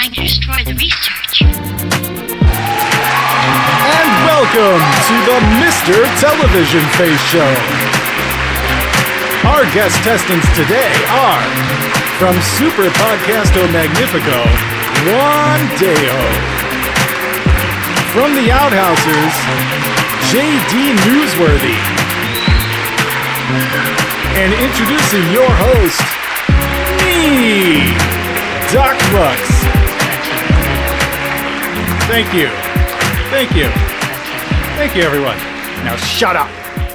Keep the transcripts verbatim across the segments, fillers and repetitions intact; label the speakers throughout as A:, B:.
A: trying to destroy the research.
B: And welcome to the Mister Television Face Show. Our guest testants today are, from Super Podcasto Magnifico, Juan Deo. From the Outhousers, J D Newsworthy. And introducing your host, me, Doc Lux. Thank you. Thank you. Thank you, everyone. Now shut up.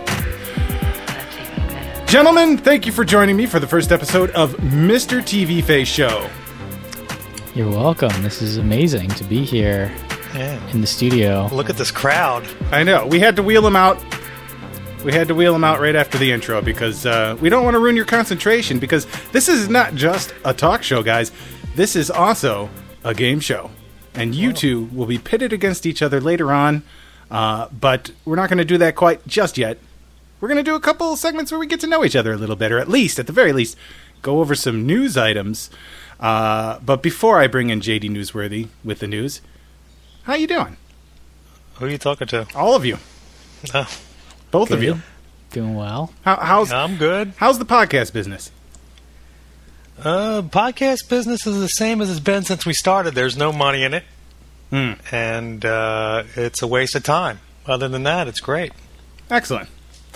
B: Gentlemen, thank you for joining me for the first episode of Mister T V Face Show.
C: You're welcome. This is amazing to be here
D: yeah.
C: in the studio.
D: Look at this crowd.
B: I know. We had to wheel them out. We had to wheel them out right after the intro because uh, we don't want to ruin your concentration, because this is not just a talk show, guys. This is also a game show. And you two will be pitted against each other later on, uh, but we're not going to do that quite just yet. We're going to do a couple segments where we get to know each other a little better, at least, at the very least, go over some news items. Uh, but before I bring in J D Newsworthy with the news, how you doing?
D: Who are you talking to?
B: All of you.
D: Oh.
B: Both
C: Good.
B: of you.
C: Doing well.
B: How, how's
D: I'm good.
B: How's the podcast business?
D: Uh, podcast business is the same as it's been since we started. There's no money in it,
B: Mm.
D: and uh, it's a waste of time. Other than that, it's great.
B: Excellent.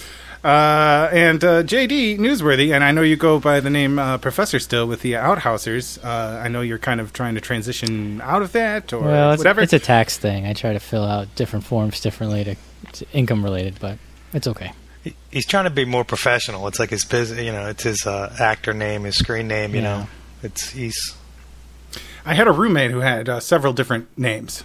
B: Uh, and uh, J D Newsworthy, and I know you go by the name uh, Professor still with the Outhousers. Uh, I know you're kind of trying to transition out of that or
C: Well, it's,
B: whatever.
C: it's a tax thing. I try to fill out different forms differently to, to income related, but it's okay.
D: He, he's trying to be more professional. It's like his, bus- you know, it's his uh, actor name, his screen name. You
C: Yeah.
D: know, it's he's.
B: I had a roommate who had uh, several different names.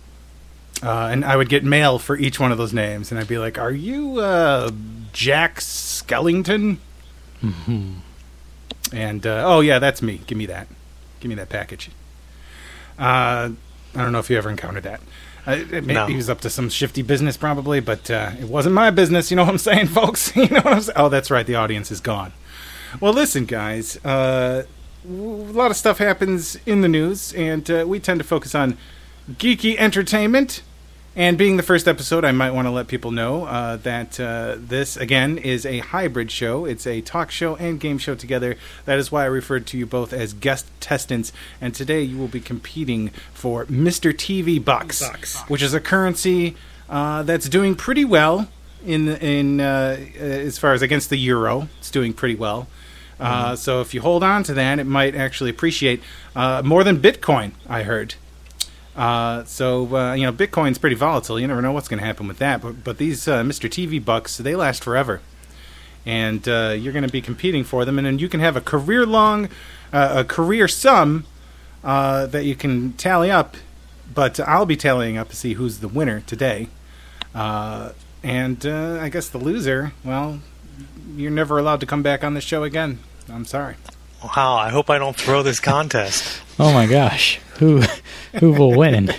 B: Uh, and I would get mail for each one of those names, and I'd be like, "Are you uh, Jack Skellington?"
C: Mm-hmm.
B: And uh, oh yeah, that's me. Give me that. Give me that package. Uh, I don't know if you ever encountered that. Uh, it, maybe
D: No.
B: he was up to some shifty business, probably, but uh, it wasn't my business. You know what I'm saying, folks? You know what I'm saying? Oh, that's right. The audience is gone. Well, listen, guys. Uh, w- a lot of stuff happens in the news, and uh, we tend to focus on geeky entertainment. And being the first episode, I might want to let people know uh, that uh, this, again, is a hybrid show. It's a talk show and game show together. That is why I referred to you both as guest testants. And today you will be competing for Mister T V Bucks, Bucks. which is a currency uh, that's doing pretty well in in uh, as far as against the euro. It's doing pretty well. Uh, mm. So if you hold on to that, it might actually appreciate uh, more than Bitcoin, I heard. Uh, so, uh, you know, Bitcoin's pretty volatile. You never know what's going to happen with that. But, but these uh, Mister T V Bucks, they last forever. And uh, you're going to be competing for them. And then you can have a career-long, uh, a career sum uh, that you can tally up. But I'll be tallying up to see who's the winner today. Uh, and uh, I guess the loser, well, you're never allowed to come back on the show again. I'm sorry.
D: Wow, I hope I don't throw this contest.
C: Oh my gosh, who who will win?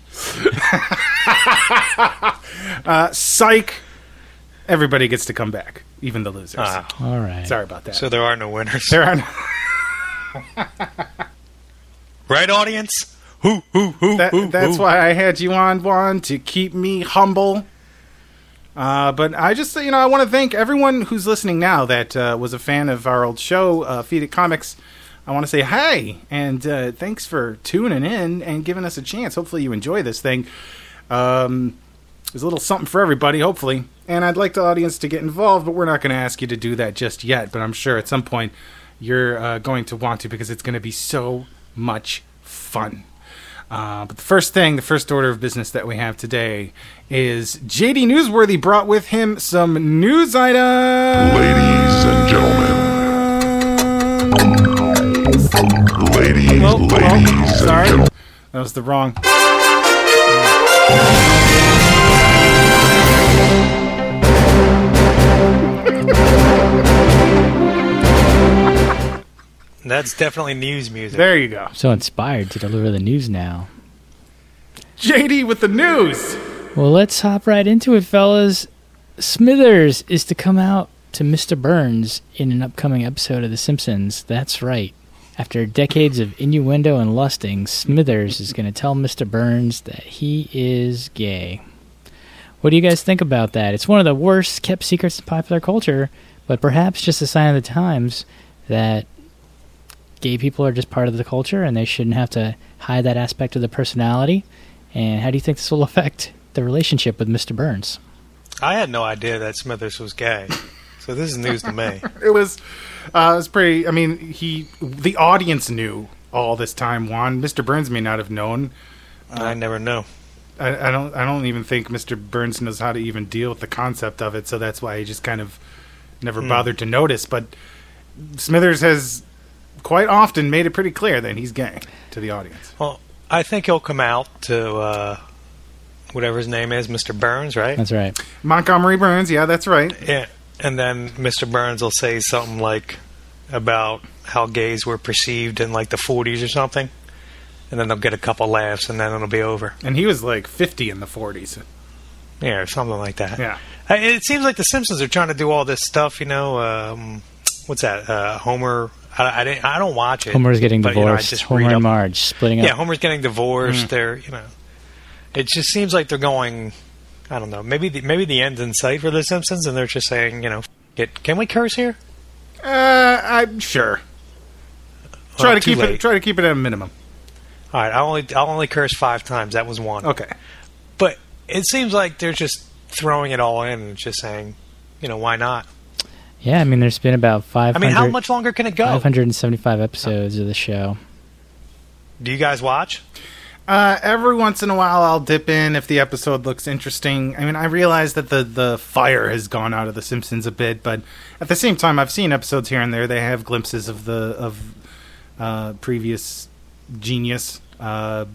B: uh, psych! Everybody gets to come back, even the losers.
D: Ah,
C: All right.
B: Sorry about that.
D: so there are no winners.
B: There are no-
D: Right, audience? Who, who, who,
B: that,
D: who,
B: That's
D: who?
B: why I had you on, Juan, to keep me humble. Uh, but I just, you know, I want to thank everyone who's listening now that uh, was a fan of our old show, uh, Feed It Comics. I want to say hi, and uh, thanks for tuning in and giving us a chance. Hopefully you enjoy this thing. Um, there's a little something for everybody, hopefully. And I'd like the audience to get involved, but we're not going to ask you to do that just yet. But I'm sure at some point you're uh, going to want to, because it's going to be so much fun. Uh, but the first thing, the first order of business that we have today is J D Newsworthy brought with him some news items.
E: Ladies and gentlemen. Ladies,
B: Oh, oh,
E: ladies
B: sorry.
E: and gentlemen.
B: That was the wrong.
D: That's definitely news music.
B: There you go.
C: So inspired to deliver the news now.
B: J D with the news.
C: Well, let's hop right into it, fellas. Smithers is to come out to Mister Burns in an upcoming episode of The Simpsons. That's right. After decades of innuendo and lusting, Smithers is going to tell Mister Burns that he is gay. What do you guys think about that? It's one of the worst kept secrets in popular culture, but perhaps just a sign of the times that gay people are just part of the culture and they shouldn't have to hide that aspect of their personality. And how do you think this will affect the relationship with Mister Burns?
D: I had no idea that Smithers was gay, so this is news to me.
B: It was, uh, it was pretty. I mean, he, the audience knew all this time. Juan, Mister Burns may not have known.
D: Uh, I never knew.
B: I, I don't. I don't even think Mister Burns knows how to even deal with the concept of it. So that's why he just kind of never
D: Hmm.
B: bothered to notice. But Smithers has quite often made it pretty clear that he's gay to the audience.
D: Well, I think he'll come out to uh, whatever his name is, Mister Burns, right?
C: That's right.
B: Montgomery Burns. Yeah, that's right.
D: Yeah, and then Mister Burns will say something like about how gays were perceived in like the forties or something, and then they'll get a couple laughs, and then it'll be over.
B: And he was like fifty in the forties.
D: Yeah, or something like that.
B: Yeah.
D: Uh, It seems like the Simpsons are trying to do all this stuff. You know, um, what's that? Uh, Homer. I, I, didn't, I don't watch it.
C: Homer's getting
D: but, you know, I
C: divorced.
D: just
C: Homer
D: read
C: and
D: up-
C: Marge splitting up.
D: Yeah, Homer's getting divorced.
B: Mm.
D: They're, you know, it just seems like they're going. I don't know. Maybe the, maybe the end's in sight for the Simpsons, and they're just saying, you know, f- it. Can we curse here?
B: Uh, I'm sure. Try
D: Well,
B: to
D: too
B: keep
D: late.
B: it. Try to keep it at a minimum.
D: All right, I only I'll only curse five times. That was one.
B: Okay.
D: But it seems like they're just throwing it all in and just saying, you know, why not?
C: Yeah, I mean, there's been about five
D: I
C: hundred,
D: mean, how much longer can it go?
C: five hundred seventy-five episodes of the show.
D: Do you guys watch?
B: Uh, every once in a while, I'll dip in if the episode looks interesting. I mean, I realize that the, the fire has gone out of The Simpsons a bit, but at the same time, I've seen episodes here and there. They have glimpses of the of uh, previous genius. Uh,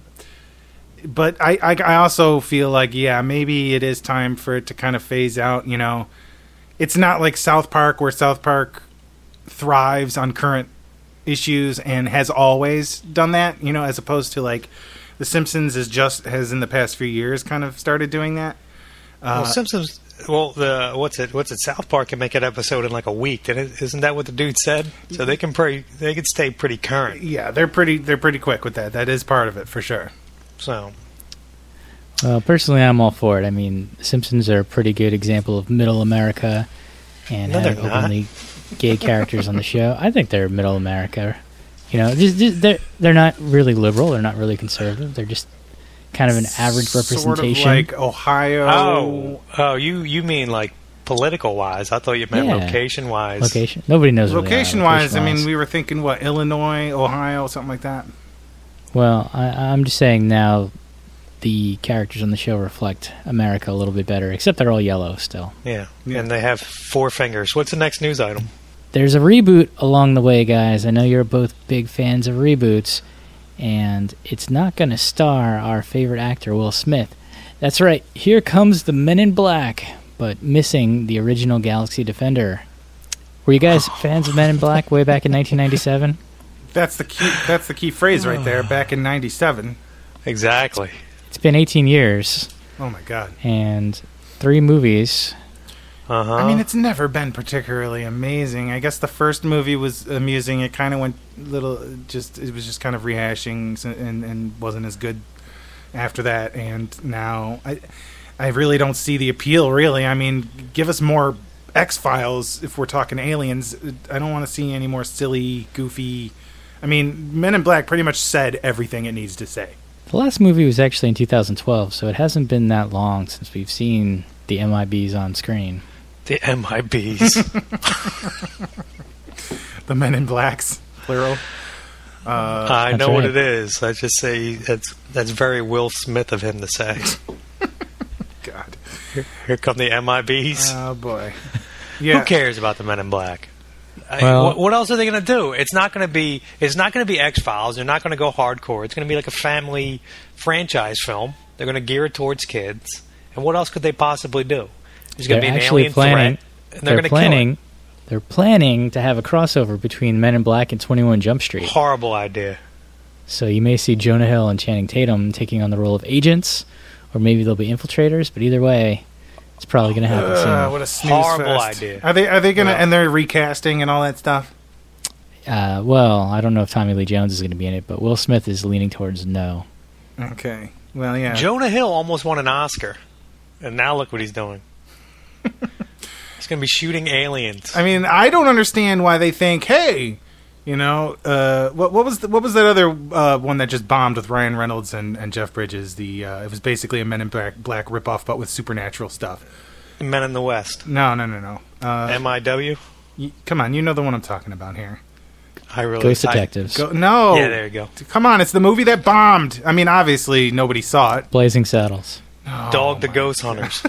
B: but I, I, I also feel like, yeah, maybe it is time for it to kind of phase out. You know, it's not like South Park, where South Park thrives on current issues and has always done that. You know, as opposed to like The Simpsons is just has in the past few years kind of started doing that. Uh,
D: well, Simpsons. Well, the what's it? What's it? South Park can make an episode in like a week. Didn't it- Isn't that what the dude said? So they can pretty. They can stay pretty current.
B: yeah, they're pretty they're pretty quick with that. That is part of it for sure.
D: So
C: Well, personally, I'm all for it. I mean, The Simpsons are a pretty good example of middle America and
D: No, they're
C: having
D: not.
C: openly gay characters on the show. I think they're middle America. You know, just, just, they're they're not really liberal. They're not really conservative. They're just kind of an average representation.
B: Sort of like Ohio.
D: oh oh you you mean like political wise? I thought you meant
C: Yeah.
D: location wise.
C: Location. Nobody knows. where they are,
B: Location wise, I mean,
C: location-wise.
B: we were thinking what, Illinois, Ohio, something like that.
C: Well, I, I'm just saying now, the characters on the show reflect America a little bit better. Except they're all yellow still.
D: Yeah.
B: Yeah.
D: and they have four fingers. What's the next news item?
C: There's a reboot along the way, guys. I know you're both big fans of reboots, and it's not going to star our favorite actor, Will Smith. That's right, here comes the Men in Black, but missing the original Galaxy Defender. Were you guys fans of Men in Black way back in nineteen ninety-seven?
B: That's the key. That's the key phrase right there. Back in ninety-seven.
D: Exactly.
C: It's been eighteen years,
B: Oh my god.
C: and three movies.
D: Uh huh.
B: I mean, it's never been particularly amazing. I guess the first movie was amusing. It kind of went little, just it was just kind of rehashing s- and, and wasn't as good after that. And now I, I really don't see the appeal. Really, I mean, give us more X-Files if we're talking aliens. I don't want to see any more silly, goofy. I mean, Men in Black pretty much said everything it needs to say.
C: The last movie was actually in two thousand twelve, so it hasn't been that long since we've seen the M I Bs on screen.
D: the M I Bs.
B: The Men in Blacks, plural. Uh,
D: I
C: That's
D: know what
C: right.
D: it is. I just say that's that's very Will Smith of him to say.
B: God.
D: Here come the M I Bs.
B: Oh boy. Yeah.
D: Who cares about the Men in Black? I-
C: Well-
D: what, what else are they going to do? It's not going to be. It's not going to be X Files. They're not going to go hardcore. It's going to be like a family franchise film. They're going to gear it towards kids. And what else could they possibly do? There's going to
C: They're
D: be an
C: actually
D: alien
C: planning.
D: threat, and they're,
C: They're
D: going to kill
C: planning.
D: it.
C: They're planning to have a crossover between Men in Black and twenty-one Jump Street.
D: Horrible idea.
C: So you may see Jonah Hill and Channing Tatum taking on the role of agents, or maybe they'll be infiltrators. But either way, it's probably going to happen soon.
B: Uh, what a snooze
D: Horrible
B: fest.
D: idea.
B: Are they? Are they gonna?
D: Yeah.
B: And they're recasting and all that stuff.
C: Uh, well, I don't know if Tommy Lee Jones is going to be in it, but Will Smith is leaning towards no.
B: Okay. Well, yeah.
D: Jonah Hill almost won an Oscar, and now look what he's doing. He's going to be shooting aliens.
B: I mean, I don't understand why they think, hey, you know, uh, what, what was the, what was that other uh, one that just bombed with Ryan Reynolds and, and Jeff Bridges? The uh, it was basically a Men in Black, Black ripoff, but with supernatural stuff.
D: Men in the West.
B: No, no, no, no. Uh,
D: M I W?
B: y- come on, you know the one I'm talking about here.
D: I really
C: Ghost
D: I-
C: Detectives.
B: Go, no.
D: Yeah, there you go.
B: Come on, it's the movie that bombed. I mean, obviously, nobody saw it.
C: Blazing Saddles.
D: Dog the Ghost Hunters.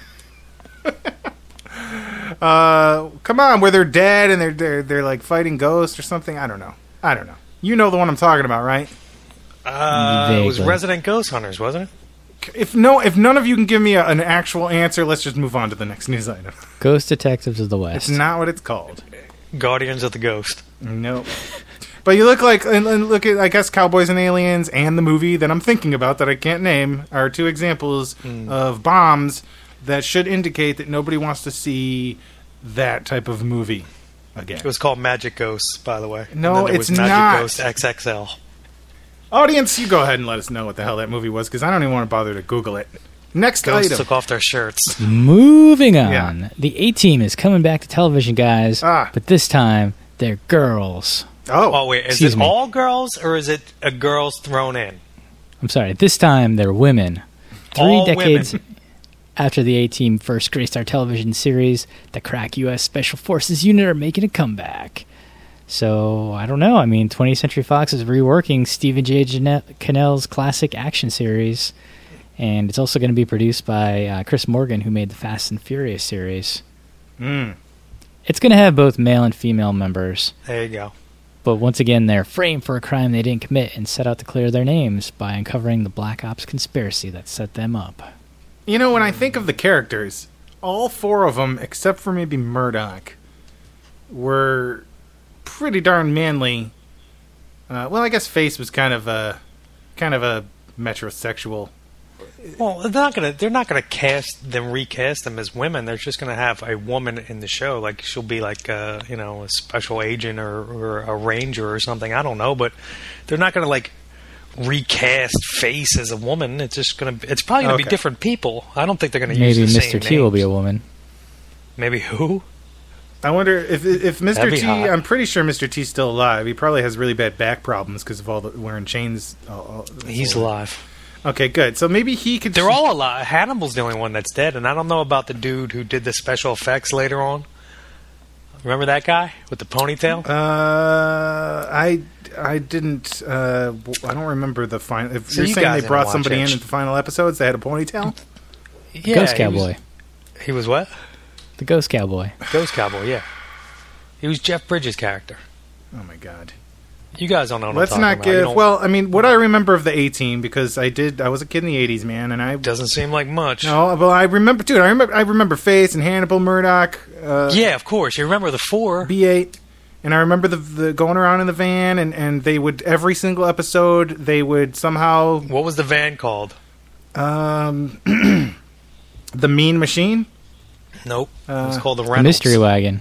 B: Uh, come on, where they're dead and they're, they're, they're like fighting ghosts or something. I don't know. I don't know. You know the one I'm talking about, right?
D: Uh, it was
C: Vaguely.
D: Resident Ghost Hunters, wasn't it?
B: If no, if none of you can give me a, an actual answer, let's just move on to the next news item.
C: Ghost Detectives of the West.
B: It's not what it's called.
D: Guardians of the Ghost.
B: Nope. But you look like, and, and look at, I guess, Cowboys and Aliens and the movie that I'm thinking about that I can't name are two examples
D: Mm.
B: of bombs that should indicate that nobody wants to see that type of movie again.
D: It was called Magic Ghosts, by the way.
B: No,
D: And then there
B: it's
D: was Magic
B: not.
D: Ghost X X L.
B: Audience, you go ahead and let us know what the hell that movie was, because I don't even want to bother to Google it. Next
D: Ghosts
B: item.
D: took off their shirts.
C: Moving on.
B: Yeah.
C: The A-Team is coming back to television, guys.
B: Ah.
C: But this time, they're girls.
B: Oh,
D: Oh, wait. Is
C: Excuse
D: it
C: me.
D: all girls, or is it a girls thrown in?
C: I'm sorry. This time, they're women. Three
D: All
C: decades
D: women.
C: after the A-Team first graced our television series, the crack U S Special Forces unit are making a comeback. So, I don't know. I mean, twentieth Century Fox is reworking Stephen J. Jane- Cannell's classic action series. And it's also going to be produced by uh, Chris Morgan, who made the Fast and Furious series.
B: Mm.
C: It's going to have both male and female members.
D: There you go.
C: But once again, they're framed for a crime they didn't commit and set out to clear their names by uncovering the Black Ops conspiracy that set them up.
B: You know, when I think of the characters, all four of them, except for maybe Murdoch, were pretty darn manly. Uh, well, I guess Face was kind of a kind of a metrosexual.
D: Well, they're not gonna. They're not gonna cast them, recast them as women. They're just gonna have a woman in the show. Like she'll be like, uh, you know, a special agent or, or a ranger or something. I don't know, but they're not gonna like recast Face as a woman. It's just gonna. It's probably gonna
B: Okay.
D: be different people. I don't think they're gonna
C: Maybe
D: use the
C: Mister
D: same
C: T will be a
D: names.
C: woman.
D: Maybe who?
B: I wonder if if Mister
D: That'd be
B: T.
D: hot.
B: I'm pretty sure Mister T's still alive. He probably has really bad back problems because of all the wearing chains. all- all-
D: He's
B: all-
D: alive.
B: Okay, good. So maybe he could.
D: They're all alive. Hannibal's the only one that's dead, and I don't know about the dude who did the special effects later on. Remember that guy with the ponytail?
B: Uh, I I didn't. Uh, w- I don't remember the final. If
D: So
B: you're
D: you
B: saying
D: guys
B: they
D: didn't
B: brought
D: watch
B: somebody
D: it.
B: in at the final episodes, they had a ponytail.
D: Yeah,
C: Ghost
D: he was-
C: Cowboy.
D: He was what?
C: The Ghost Cowboy.
D: Ghost Cowboy, yeah. He was Jeff Bridges' character.
B: Oh my god.
D: You guys don't know what
B: Let's
D: I'm
B: not
D: talking about. You
B: give.
D: don't-
B: Well, I mean, what I remember of the A-Team, because I did. I was a kid in the eighties, man, and I.
D: doesn't seem like much.
B: No, well, I remember, dude. I remember. I remember Face and Hannibal, Murdoch. Uh,
D: Yeah, of course. You remember the four.
B: B eight. And I remember the, the going around in the van, and, and they would every single episode they would somehow
D: What was the van called?
B: um, the Mean Machine.
D: Nope. it was
B: Uh,
D: called the
C: The
D: Reynolds.
C: Mystery Wagon.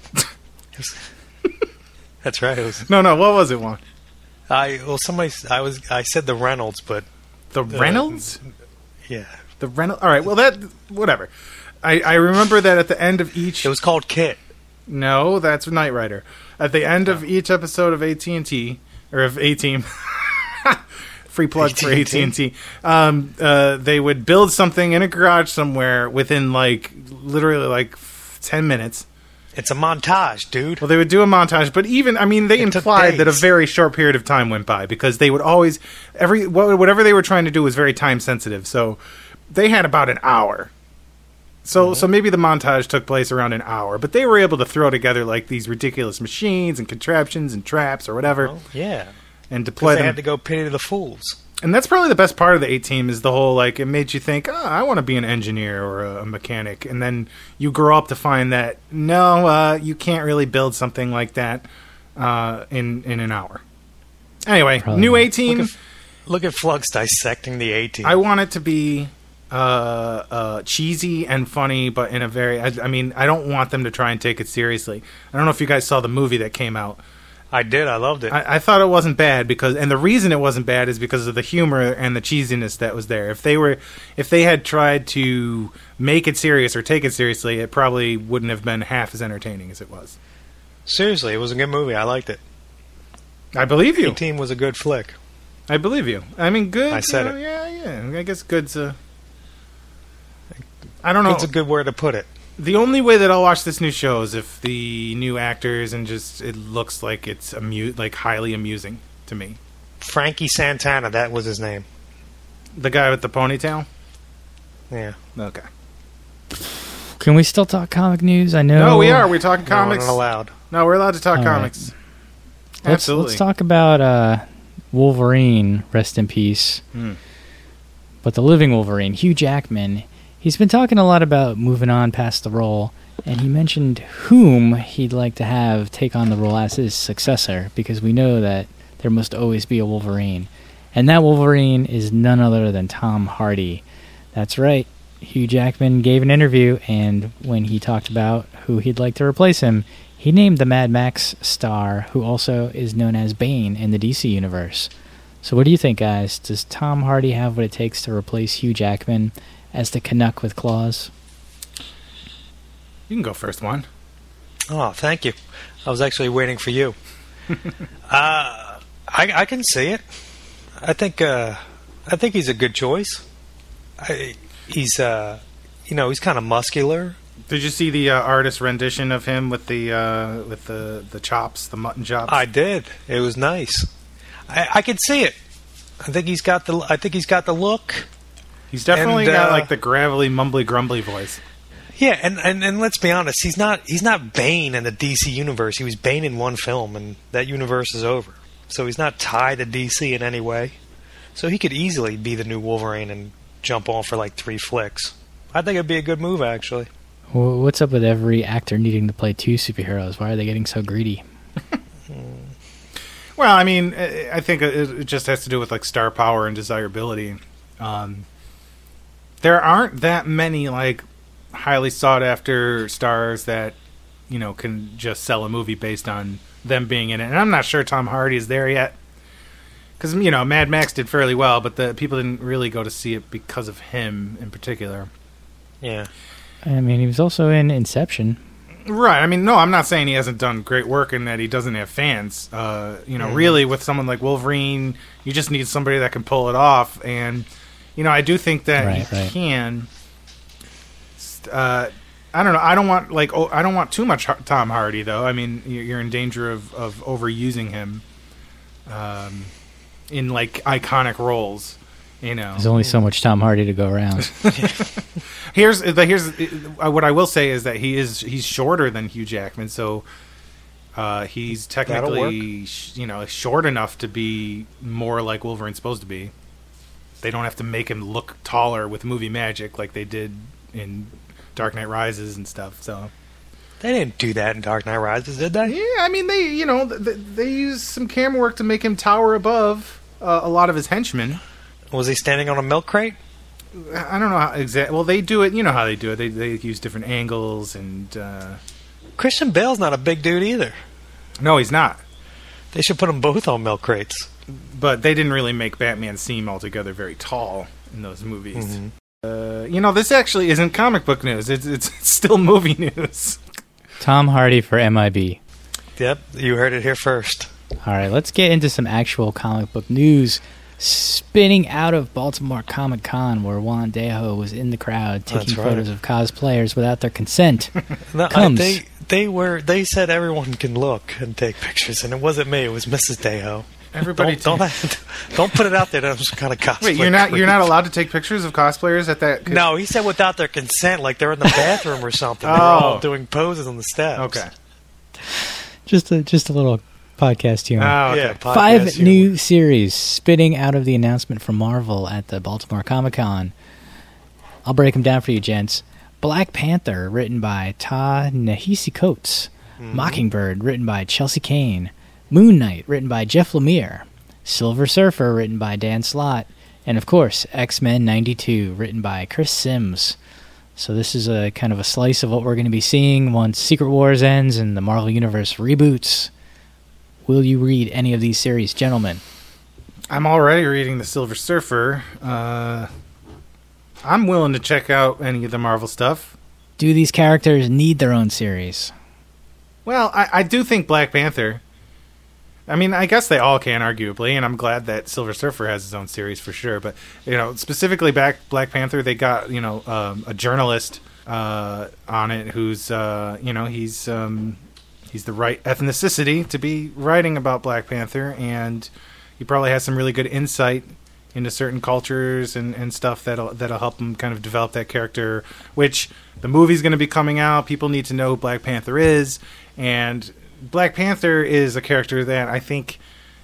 D: That's right. It was.
B: No, no, what was it? One
D: I well, somebody. I was. I said the Reynolds, but
B: the Reynolds.
D: yeah,
B: The Reynolds. All right. Well, that whatever. I, I remember that at the end of each.
D: it was called Kit.
B: No, that's Knight Rider. At the end of each episode of A T and T or of A-Team, free plug for A T and T. Um, uh, they would build something in a garage somewhere within like literally like ten minutes.
D: It's a montage, dude.
B: Well, they would do a montage, but even I mean, they
D: It took
B: implied that a
D: days.
B: very short period of time went by because they would always every wha- whatever they were trying to do was very time sensitive. So they had about an hour. So
D: Mm-hmm.
B: so maybe the montage took place around an hour, but they were able to throw together like these ridiculous machines and contraptions and traps or whatever
D: Well, yeah,
B: and
D: because
B: deploy
D: they
B: them.
D: had to go pity the fools.
B: And that's probably the best part of the A-Team is the whole, like, it made you think, oh, I want to be an engineer or a, a mechanic. And then you grow up to find that, no, uh, you can't really build something like that uh, in, in an hour. Anyway,
C: Probably
B: new
C: not.
B: A-Team,
D: Look at, look at Flux dissecting the A-Team.
B: I want it to be uh, uh, cheesy and funny, but in a very, I, I mean, I don't want them to try and take it seriously. I don't know if you guys saw the movie that came out.
D: I did. I loved it.
B: I, I thought it wasn't bad because, and the reason it wasn't bad is because of the humor and the cheesiness that was there. If they were, if they had tried to make it serious or take it seriously, it probably wouldn't have been half as entertaining as it was.
D: Seriously, it was a good movie. I liked it.
B: I believe you.
D: A-Team was a good flick.
B: I believe you. I mean, good.
D: I said
B: you know,
D: it.
B: Yeah, yeah. I guess good's a. I don't know.
D: It's a good word to put it.
B: The only way that I'll watch this new show is if the new actors and just it looks like it's amu- like highly amusing to me.
D: Frankie Santana, that was his name.
B: The guy with the ponytail?
D: Yeah.
B: Okay.
C: Can we still talk comic news? I know.
B: No, we are. We're talking comics.
D: No, not allowed.
B: No, we're allowed to talk
C: All
B: comics.
C: right. Let's,
B: Absolutely.
C: let's talk about uh, Wolverine, rest in peace.
B: Hmm.
C: But the living Wolverine, Hugh Jackman, he's been talking a lot about moving on past the role, and he mentioned whom he'd like to have take on the role as his successor, because we know that there must always be a Wolverine. And that Wolverine is none other than Tom Hardy. That's right. Hugh Jackman gave an interview, and when he talked about who he'd like to replace him, he named the Mad Max star, who also is known as Bane in the D C universe. So what do you think, guys? Does Tom Hardy have what it takes to replace Hugh Jackman as the Canuck with claws?
B: You can go first, one.
D: Oh, thank you. I was actually waiting for you. uh, I, I can see it. I think. Uh, I think he's a good choice. I, he's, uh, you know, he's kind of muscular.
B: Did you see the uh, artist rendition of him with the uh, with the, the chops, the mutton chops?
D: I did. It was nice. I, I could see it. I think he's got the. I think he's got the look.
B: He's definitely
D: and,
B: got
D: uh,
B: like the gravelly, mumbly, grumbly voice.
D: Yeah, and, and, and let's be honest, he's not he's not Bane in the D C universe. He was Bane in one film, and that universe is over. So he's not tied to D C in any way. So he could easily be the new Wolverine and jump on for like three flicks. I think it'd be a good move, actually.
C: Well, what's up with every actor needing to play two superheroes? Why are they getting so greedy?
B: Well, I mean, I think it it just has to do with like star power and desirability. Um, there aren't that many like highly sought after stars that you know can just sell a movie based on them being in it. And I'm not sure Tom Hardy is there yet, because you know Mad Max did fairly well, but the people didn't really go to see it because of him in particular.
D: Yeah.
C: I mean, he was also in Inception.
B: Right. I mean, no, I'm not saying he hasn't done great work and that he doesn't have fans. Uh, you know,
D: Mm.
B: really, with someone like Wolverine, you just need somebody that can pull it off. And, you know, I do think that
C: Right,
B: he
C: right.
B: can. Uh, I don't know. I don't want, like, oh, I don't want too much Har- Tom Hardy, though. I mean, you- you're in danger of, of overusing him um, in, like, iconic roles. You know,
C: There's only so much Tom Hardy to go around.
B: Here's the here's uh, what I will say is that he is he's shorter than Hugh Jackman, so uh, he's technically sh- you know short enough to be more like Wolverine's supposed to be. They don't have to make him look taller with movie magic like they did in Dark Knight Rises and stuff. So
D: They didn't do that in Dark Knight Rises, did they?
B: yeah, I mean they you know they, they use some camera work to make him tower above uh, a lot of his henchmen.
D: Was he standing on a milk crate?
B: I don't know how exactly. Well, they do it. You know how they do it. They they use different angles and. Uh,
D: Christian Bale's not a big dude either.
B: no, he's not.
D: They should put them both on milk crates.
B: But they didn't really make Batman seem altogether very tall in those movies.
D: Mhm.
B: Uh, you know, this actually isn't comic book news. It's, it's it's still movie news.
C: Tom Hardy for M I B.
D: Yep, you heard it here first.
C: All right, let's get into some actual comic book news. Spinning out of Baltimore Comic Con, where Juan Dejo was in the crowd taking
D: That's right.
C: photos of cosplayers without their consent.
D: No, I,
C: Comes.
D: they they were they said everyone can look and take pictures, and it wasn't me. It was Missus Dejo.
B: Everybody,
D: Don't don't, don't put it out there that I'm some kind of cosplay.
B: wait. You're not you're
D: creep.
B: not allowed to take pictures of cosplayers at that.
D: No, he said without their consent, like they're in the bathroom or something. They're
B: Oh.
D: all doing poses on the steps.
B: Okay.
C: just a just a little podcast humor.
B: Oh, okay.
D: Yeah, podcast
C: Five
D: humor.
C: new series spitting out of the announcement from Marvel at the Baltimore Comic Con. I'll break them down for you, gents. Black Panther, written by Ta-Nehisi Coates.
D: Mhm.
C: Mockingbird, written by Chelsea Kane. Moon Knight, written by Jeff Lemire. Silver Surfer, written by Dan Slott. And, of course, X-Men ninety-two, written by Chris Sims. So this is a kind of a slice of what we're going to be seeing once Secret Wars ends and the Marvel Universe reboots. will you read any of these series, gentlemen?
B: I'm already reading The Silver Surfer. Uh, I'm willing to check out any of the Marvel stuff.
C: Do these characters need their own series?
B: Well, I, I do think Black Panther. I mean, I guess they all can, arguably, and I'm glad that Silver Surfer has his own series for sure. But, you know, specifically back Black Panther, they got, you know, um, a journalist uh, on it who's, uh, you know, he's um, he's the right ethnicity to be writing about Black Panther, and he probably has some really good insight into certain cultures and, and stuff that'll that'll help him kind of develop that character, which the movie's going to be coming out. People need to know who Black Panther is, and Black Panther is a character that I think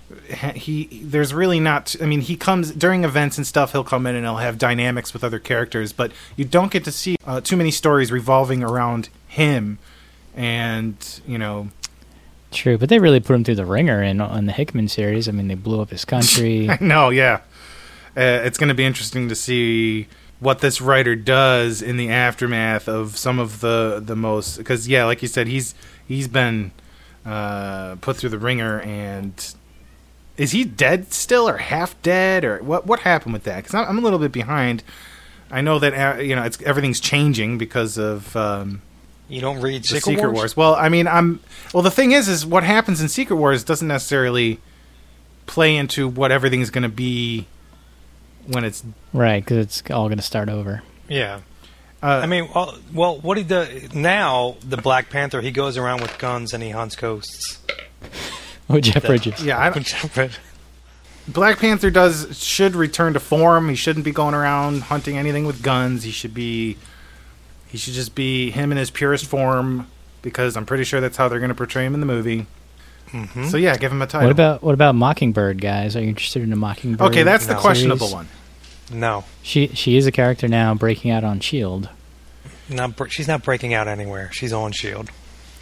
B: he there's really not. I mean, he comes during events and stuff. He'll come in and he'll have dynamics with other characters, but you don't get to see uh, too many stories revolving around him. And you know,
C: true, but they really put him through the ringer in on the Hickman series. I mean, they blew up his country.
B: I know, yeah. Uh, it's going to be interesting to see what this writer does in the aftermath of some of the the most, because yeah, like you said, he's he's been uh, put through the ringer, and is he dead still or half dead or what? What happened with that? Because I'm a little bit behind. I know that uh, you know it's everything's changing because of um,
D: you don't read
B: the
D: Secret,
B: Secret
D: Wars?
B: Wars. Well, I mean, I'm well. The thing is, is what happens in Secret Wars doesn't necessarily play into what everything's going to be when it's
C: right, because it's all going to start over.
D: Yeah.
B: Uh,
D: I mean, well, well, what he does now, the Black Panther, he goes around with guns and he hunts ghosts.
C: Oh, Jeff Bridges.
B: Yeah, I, Black Panther does should return to form. He shouldn't be going around hunting anything with guns. He should be, he should just be him in his purest form, because I'm pretty sure that's how they're going to portray him in the movie. Mm-hmm. So yeah, give him a title.
C: What about what about Mockingbird, guys? Are you interested in a Mockingbird?
B: Okay, that's the
D: No.
B: questionable
C: series?
B: one.
D: No.
C: She she is a character now breaking out on S H I E L D.
D: Not br- she's not breaking out anywhere. She's on S H I E L D.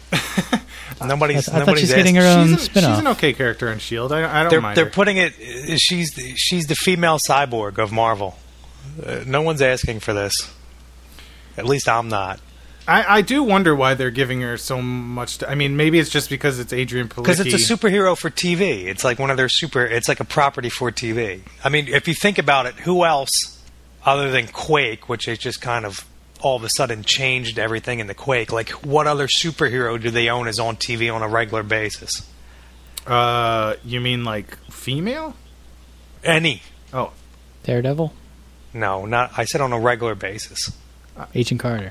D: Nobody's.
C: I, I thought
D: nobody's
C: she's getting her
D: asked-
C: own
B: She's, a,
C: spin-off.
B: she's an okay character in S H I E L D. I, I don't
D: They're,
B: mind
D: they're
B: her.
D: putting it. She's the, she's the female cyborg of Marvel. Uh, no one's asking for this. At least I'm not.
B: I, I do wonder why they're giving her so much. To, I mean, maybe it's just because it's Adrian Palicki.
D: Because it's a superhero for T V. It's like one of their super. It's like a property for T V. I mean, if you think about it, who else other than Quake, which has just kind of all of a sudden changed everything in the Quake? Like, what other superhero do they own is on T V on a regular basis?
B: Uh, you mean like female?
D: Any?
B: Oh,
C: Daredevil,
D: No, not. I said on a regular basis.
C: Agent Carter.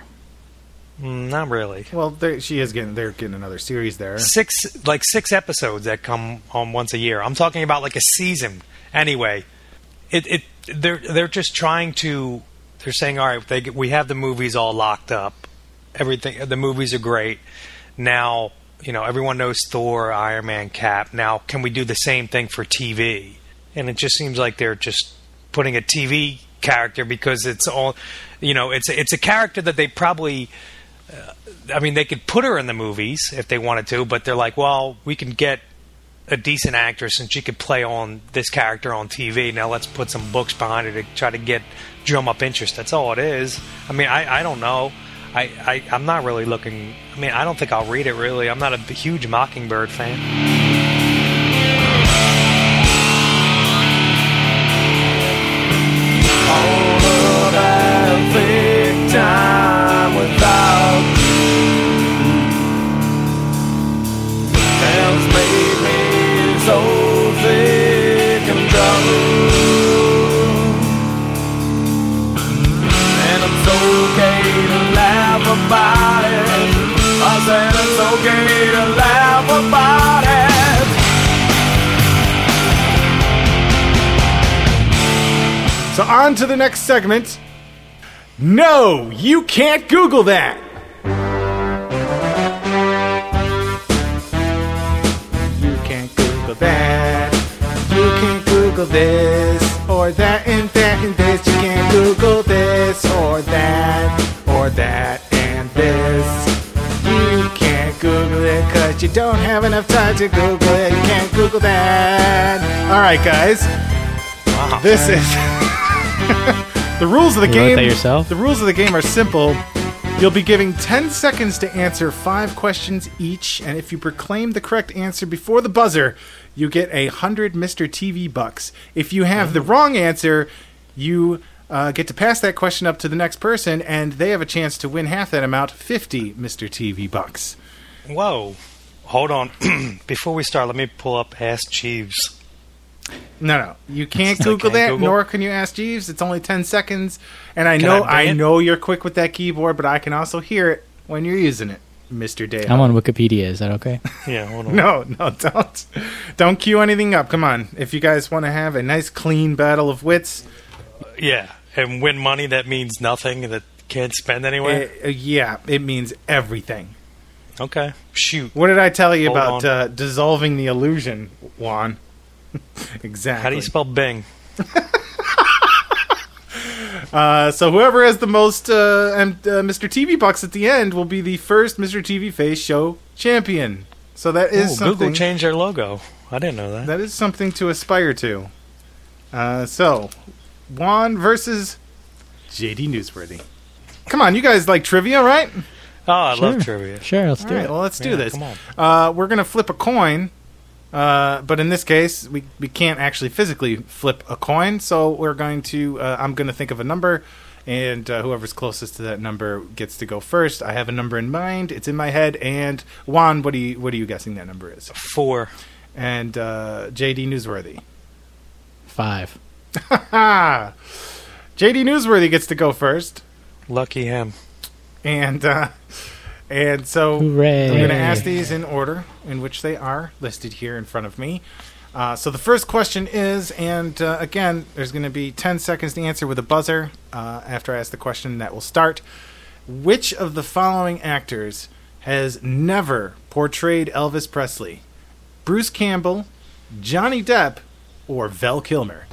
D: Mm, not really.
B: well, they- she is getting. They're getting another series there.
D: Six, like six episodes that come on once a year. I'm talking about like a season. Anyway, it it they're they're just trying to. They're saying, all right, they, we have the movies all locked up. Everything, the movies are great. Now, you know, everyone knows Thor, Iron Man, Cap. Now, can we do the same thing for T V? And it just seems like they're just putting a T V character because it's all, you know, it's it's a character that they probably. Uh, I mean, they could put her in the movies if they wanted to, but they're like, well, we can get a decent actress and she could play on this character on T V. Now let's put some books behind it to try to get drum up interest. That's all it is. I mean, I, I don't know. I, I, I'm not really looking. I mean, I don't think I'll read it really. I'm not a huge Mockingbird fan.
A: All of that thick time without you has made me so thick and troubled, and it's okay to laugh about it. I said it's okay to laugh about it.
B: So on to the next segment. No, you can't Google that. You can't Google that. You can't Google this or that and that and this. You can't Google this or that or that and this. You can't Google it because you don't have enough time to Google it. You can't Google that. All right, guys.
D: Wow.
B: This is the rules of the
C: You
B: game.
C: wrote that yourself?
B: The rules of the game are simple. You'll be giving ten seconds to answer five questions each, and if you proclaim the correct answer before the buzzer, you get a hundred Mister T V bucks. If you have the wrong answer, you uh, get to pass that question up to the next person, and they have a chance to win half that amount, fifty Mister T V bucks.
D: Whoa. Hold on. Before we start, let me pull up Ask Jeeves.
B: No, no, you can't
D: I
B: Google
D: can't
B: that,
D: Google?
B: nor can you ask Jeeves. It's only ten seconds, and I
D: Can
B: know
D: I
B: I,
D: ban it?
B: know you're quick with that keyboard, but I can also hear it when you're using it, Mister Day.
C: I'm on Wikipedia. Is that okay?
D: Yeah, hold on.
B: No, no, don't. Don't cue anything up. Come on. If you guys want to have a nice, clean battle of wits,
D: Yeah, and win money that means nothing that can't spend anywhere.
B: uh, yeah, it means everything.
D: Okay, shoot.
B: What did I tell you
D: Hold
B: about
D: on.
B: uh, dissolving the illusion, Juan? Exactly.
D: How do you spell Bing?
B: Uh, so whoever has the most uh, and, uh, Mister T V bucks at the end will be the first Mister T V Face Show champion. So that is
D: Ooh,
B: something.
D: Google changed their logo. I didn't know that.
B: That is something to aspire to. Uh, so, Juan versus J D Newsworthy. Come on, you guys like trivia, right?
D: Oh, I
C: Sure.
D: love trivia.
C: Sure, let's
B: All
C: do
B: right,
C: it.
B: well, let's do
D: Yeah,
B: this.
D: come on.
B: Uh, we're going to flip a coin, uh, but in this case, we, we can't actually physically flip a coin, so we're going to, uh, I'm going to think of a number, and uh, whoever's closest to that number gets to go first. I have a number in mind, it's in my head, and Juan, what, do you, what are you guessing that number is?
D: Four.
B: And uh, J D Newsworthy.
C: Five.
B: Ha! J D Newsworthy gets to go first,
D: Lucky him.
B: and uh, and so
C: Hooray.
B: I'm going to ask these in order in which they are listed here in front of me. Uh, so the first question is, and uh, again, there's going to be ten seconds to answer with a buzzer. Uh, after I ask the question, that will start. Which of the following actors has never portrayed Elvis Presley? Bruce Campbell, Johnny Depp, or Val Kilmer?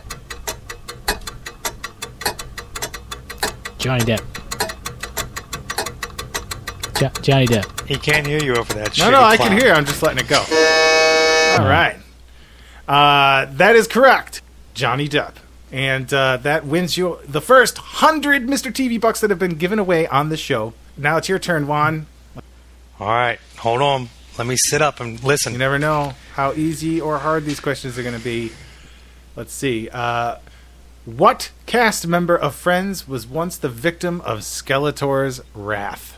C: Johnny Depp. Jo- Johnny Depp.
D: He can't hear you over that.
B: No,
D: shitty
B: no, I
D: clown.
B: can hear. I'm just letting it go. All right. Uh, that is correct. Johnny Depp. And uh, that wins you the first hundred Mister T V bucks that have been given away on the show. Now it's your turn, Juan.
D: All right, hold on. Let me sit up and listen.
B: You never know how easy or hard these questions are going to be. Let's see. Uh, what cast member of Friends was once the victim of Skeletor's wrath?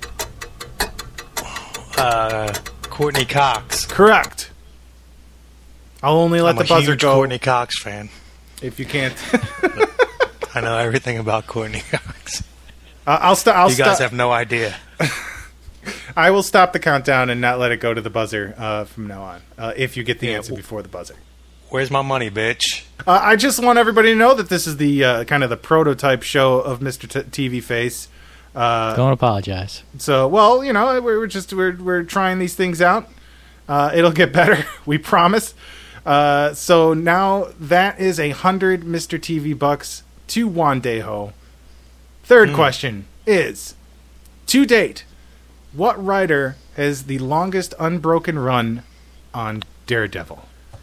D: Uh, Courtney Cox.
B: Correct. I'll only let
D: I'm
B: the
D: a
B: buzzer
D: huge
B: go
D: Courtney Cox fan.
B: if you can't.
D: I know everything about Courtney Cox.
B: Uh, I'll stop. I'll
D: You guys
B: stop.
D: have no idea.
B: I will stop the countdown and not let it go to the buzzer uh, from now on. Uh, if you get the
D: Yeah,
B: answer
D: w-
B: before the buzzer.
D: Where's my money, bitch?
B: Uh, I just want everybody to know that this is the uh, kind of the prototype show of Mister T- TV Face. Uh,
C: Don't apologize.
B: so, well, you know, we're, we're just we're we're trying these things out. Uh, it'll get better, we promise. Uh, so now that is a hundred Mister T V bucks to Juan Dejo. Third question is, to date, what writer has the longest unbroken run on Daredevil?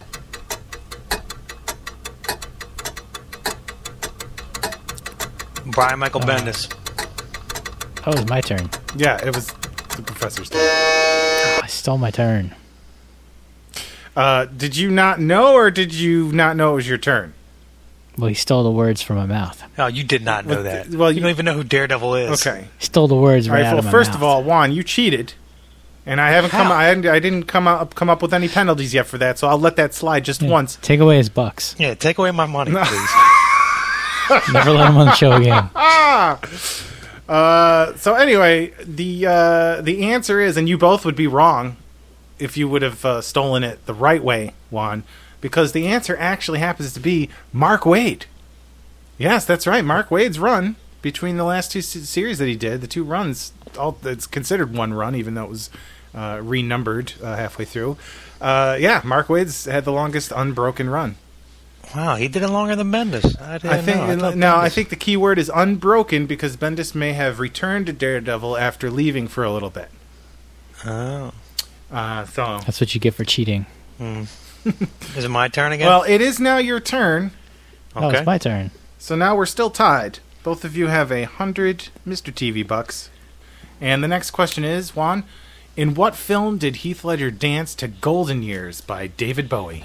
D: Brian Michael Bendis.
C: Oh, it was my turn.
B: Yeah, it was the professor's turn.
C: Oh, I stole my turn.
B: Uh, did you not know, or did you not know it was your turn?
C: Well, he stole the words from my mouth.
D: Oh, you did not know
B: Well,
D: that.
B: well,
D: you
B: you-
D: don't even know who Daredevil is.
B: Okay.
C: He stole the words
B: All
C: right
B: right.
C: out
B: Well,
C: of my
B: first
C: mouth.
B: of all, Juan, you cheated, and I haven't come.
D: How?
B: I, hadn't, I didn't come up come up with any penalties yet for that, so I'll let that slide just
C: Yeah,
B: once.
C: Take away his bucks.
D: Yeah, take away my money, please.
C: Never let him on the show again.
B: Ah. Uh, so anyway, the uh, the answer is, and you both would be wrong if you would have uh, stolen it the right way, Juan, because the answer actually happens to be Mark Waid. Yes, that's right. Mark Waid's run between the last two se- series that he did, the two runs, all it's considered one run, even though it was uh, renumbered uh, halfway through. Uh, yeah, Mark Waid's had the longest unbroken run.
D: Wow, he did it longer than Bendis. I didn't
B: I think
D: know. I thought
B: no, I
D: Bendis-
B: think the key word is unbroken because Bendis may have returned to Daredevil after leaving for a little bit.
D: Oh.
B: Uh, so,
C: That's what you get for cheating.
D: Is it my turn again?
B: well, it is now your turn.
C: Oh,
D: okay.
C: it's my turn.
B: So now we're still tied. Both of you have a hundred Mister T V bucks. And the next question is, Juan, in what film did Heath Ledger dance to Golden Years by David Bowie?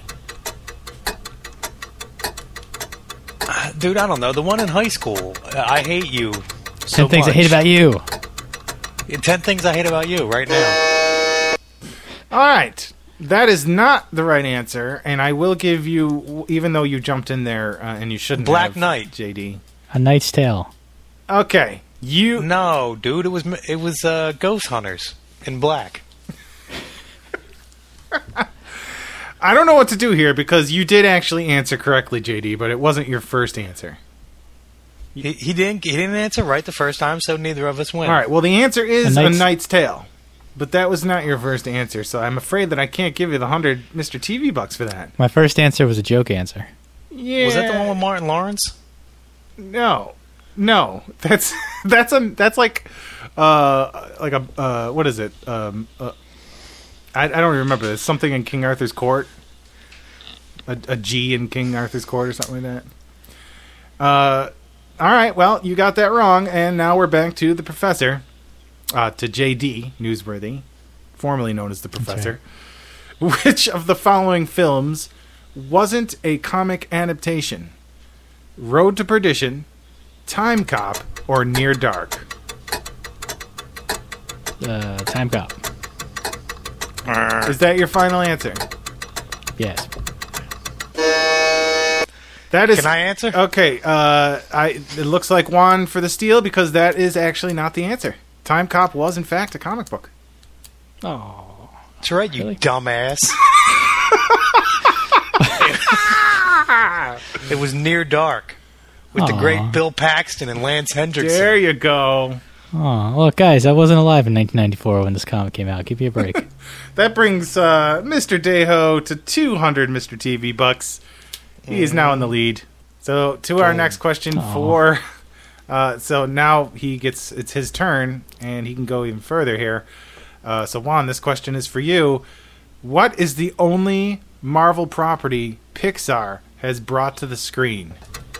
D: Uh, dude, I don't know. The one in high school. Uh, I Hate You. So
C: Ten things
D: much.
C: I hate about you.
D: Ten things I hate about you right now.
B: All right. That is not the right answer, and I will give you, even though you jumped in there uh, and you shouldn't
D: Black
B: have,
D: Knight.
B: J D.
C: A Knight's Tale.
B: Okay. You...
D: No, dude, it was it was uh, Ghost Hunters in black.
B: I don't know what to do here because you did actually answer correctly, J D, but it wasn't your first answer.
D: He, he didn't he didn't answer right the first time, so neither of us win.
B: All right, well, the answer is
C: A
B: A
C: Knight's-
B: Knight's Tale. But that was not your first answer, so I'm afraid that I can't give you the one hundred Mister T V bucks for that.
C: My first answer was a joke answer.
B: Yeah.
D: Was that the one with Martin Lawrence?
B: No. No. That's that's a that's like uh like a uh what is it? Um uh, I I don't remember. It's something in King Arthur's Court. A, a G in King Arthur's Court or something like that. Uh all right, well, you got that wrong, and now we're back to the professor. Uh, to J D, Newsworthy, formerly known as the Professor. Which of the following films wasn't a comic adaptation? Road to Perdition, Time Cop, or Near Dark?
C: Uh, Time Cop.
B: Is that your final answer?
C: Yes.
B: That is.
D: Can I answer?
B: Okay, uh, I. It looks like Juan for the steal because that is actually not the answer. Time Cop was, in fact, a comic book.
C: Oh.
D: That's right, you
C: Really?
D: dumbass. It was Near Dark with the
C: Aw.
D: great Bill Paxton and Lance Hendrickson.
B: There you go.
C: Oh, look, guys, I wasn't alive in nineteen ninety-four when this comic came out. Give me a break.
B: That brings uh, Mister Deho to two hundred Mister T V bucks. He is now in the lead. So to our
D: Boom.
B: next question
C: Aw.
B: for... Uh, so now he gets... It's his turn, and he can go even further here. Uh, so Juan, this question is for you. What is the only Marvel property Pixar has brought to the screen?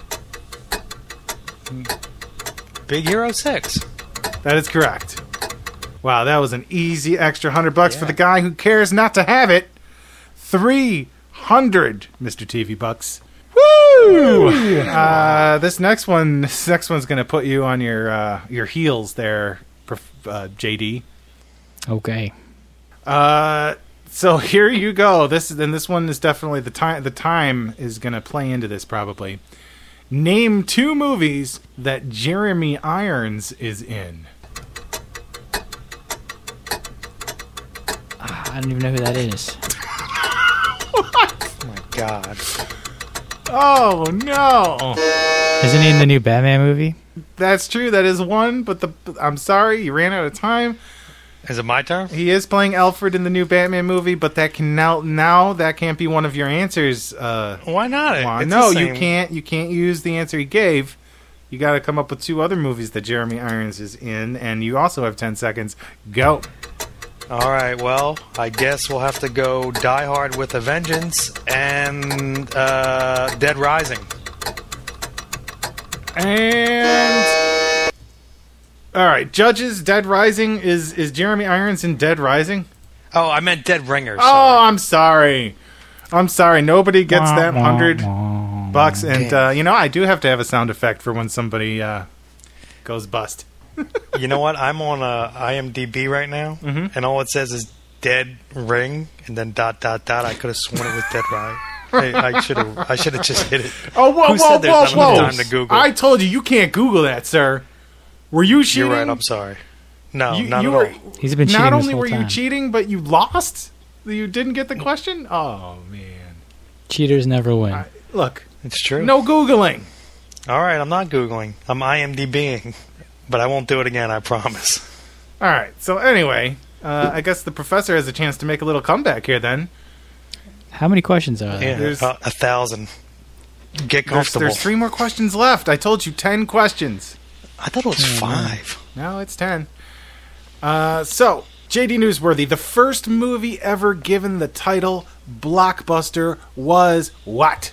D: Big Hero six.
B: That is correct. Wow, that was an easy extra hundred bucks for
D: Yeah.
B: the guy who cares not to have it. Three hundred Mister T V bucks. Woo! Uh, this next one, this next one's gonna put you on your uh, your heels there, Prof- uh, J D.
C: Okay.
B: Uh, so here you go. This and this one is definitely the time. The time is gonna play into this probably. Name two movies that Jeremy Irons is in.
C: Ah, I don't even know who that is.
D: Oh my God.
B: Oh no!
C: Isn't he in the new Batman movie?
B: That's true. That is one. But the I'm sorry, you ran out of time.
D: Is it my turn?
B: He is playing Alfred in the new Batman movie, but that can now now that can't be one of your answers. Uh,
D: Why not?
B: Juan.
D: It's
B: No,
D: the
B: you
D: same.
B: can't. You can't use the answer he gave. You got to come up with two other movies that Jeremy Irons is in, and you also have ten seconds. Go.
D: All right, well, I guess we'll have to go Die Hard with a Vengeance and uh, Dead Rising.
B: And all right, judges. Dead Rising is is Jeremy Irons in Dead Rising?
D: Oh, I meant Dead Ringers.
B: Oh,
D: sorry.
B: I'm sorry. I'm sorry. Nobody gets that
C: Wah, wah,
B: hundred
C: wah.
B: bucks, and
D: Damn.
B: uh, you know I do have to have a sound effect for when somebody uh, goes bust.
D: You know what? I'm on uh, IMDb right now,
B: Mhm.
D: and all it says is Dead Ring, and then dot dot dot. I could have sworn it was Dead Right. Hey, I should have. I should have just hit it.
B: Oh, whoa,
D: Who
B: whoa,
D: said there's
B: whoa,
D: not enough
B: whoa!
D: time to Google?
B: I told you you can't Google that, sir. Were you cheating?
D: You're right. I'm sorry. No,
B: You-
D: not
B: you
D: at
B: were-
D: all.
C: He's been cheating
B: Not
C: this
B: only
C: whole
B: were
C: time.
B: you cheating, but you lost. You didn't get the question. Oh man!
C: Cheaters never win.
B: I- look,
D: It's true.
B: no googling.
D: All right, I'm not Googling. I'm IMDbing. But I won't do it again, I promise.
B: All right. So anyway, uh, I guess the professor has a chance to make a little comeback here. Then
C: How many questions are there?
D: Yeah,
B: There's-
D: uh, a thousand. Get
B: there's,
D: comfortable.
B: there's three more questions left. I told you ten questions.
D: I thought it was five.
B: No, it's ten. Uh, so, J D Newsworthy, the first movie ever given the title blockbuster was what?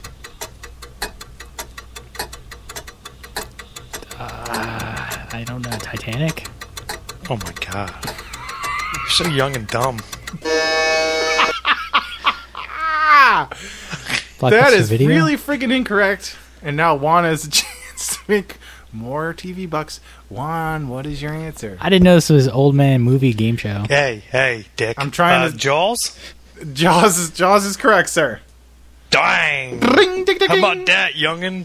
C: I don't know. Titanic?
D: Oh my god. You're so young and dumb.
B: That is
C: Video?
B: really freaking incorrect. And now Juan has a chance to make more T V bucks. Juan, what is your answer?
C: I didn't know this was old man movie game show.
D: Hey, hey, Dick.
B: I'm trying
D: uh,
B: to-
D: Jaws?
B: Jaws is Jaws is correct, sir.
D: Dang.
B: Ring, ding, ding,
D: How about
B: ding.
D: that, youngin'?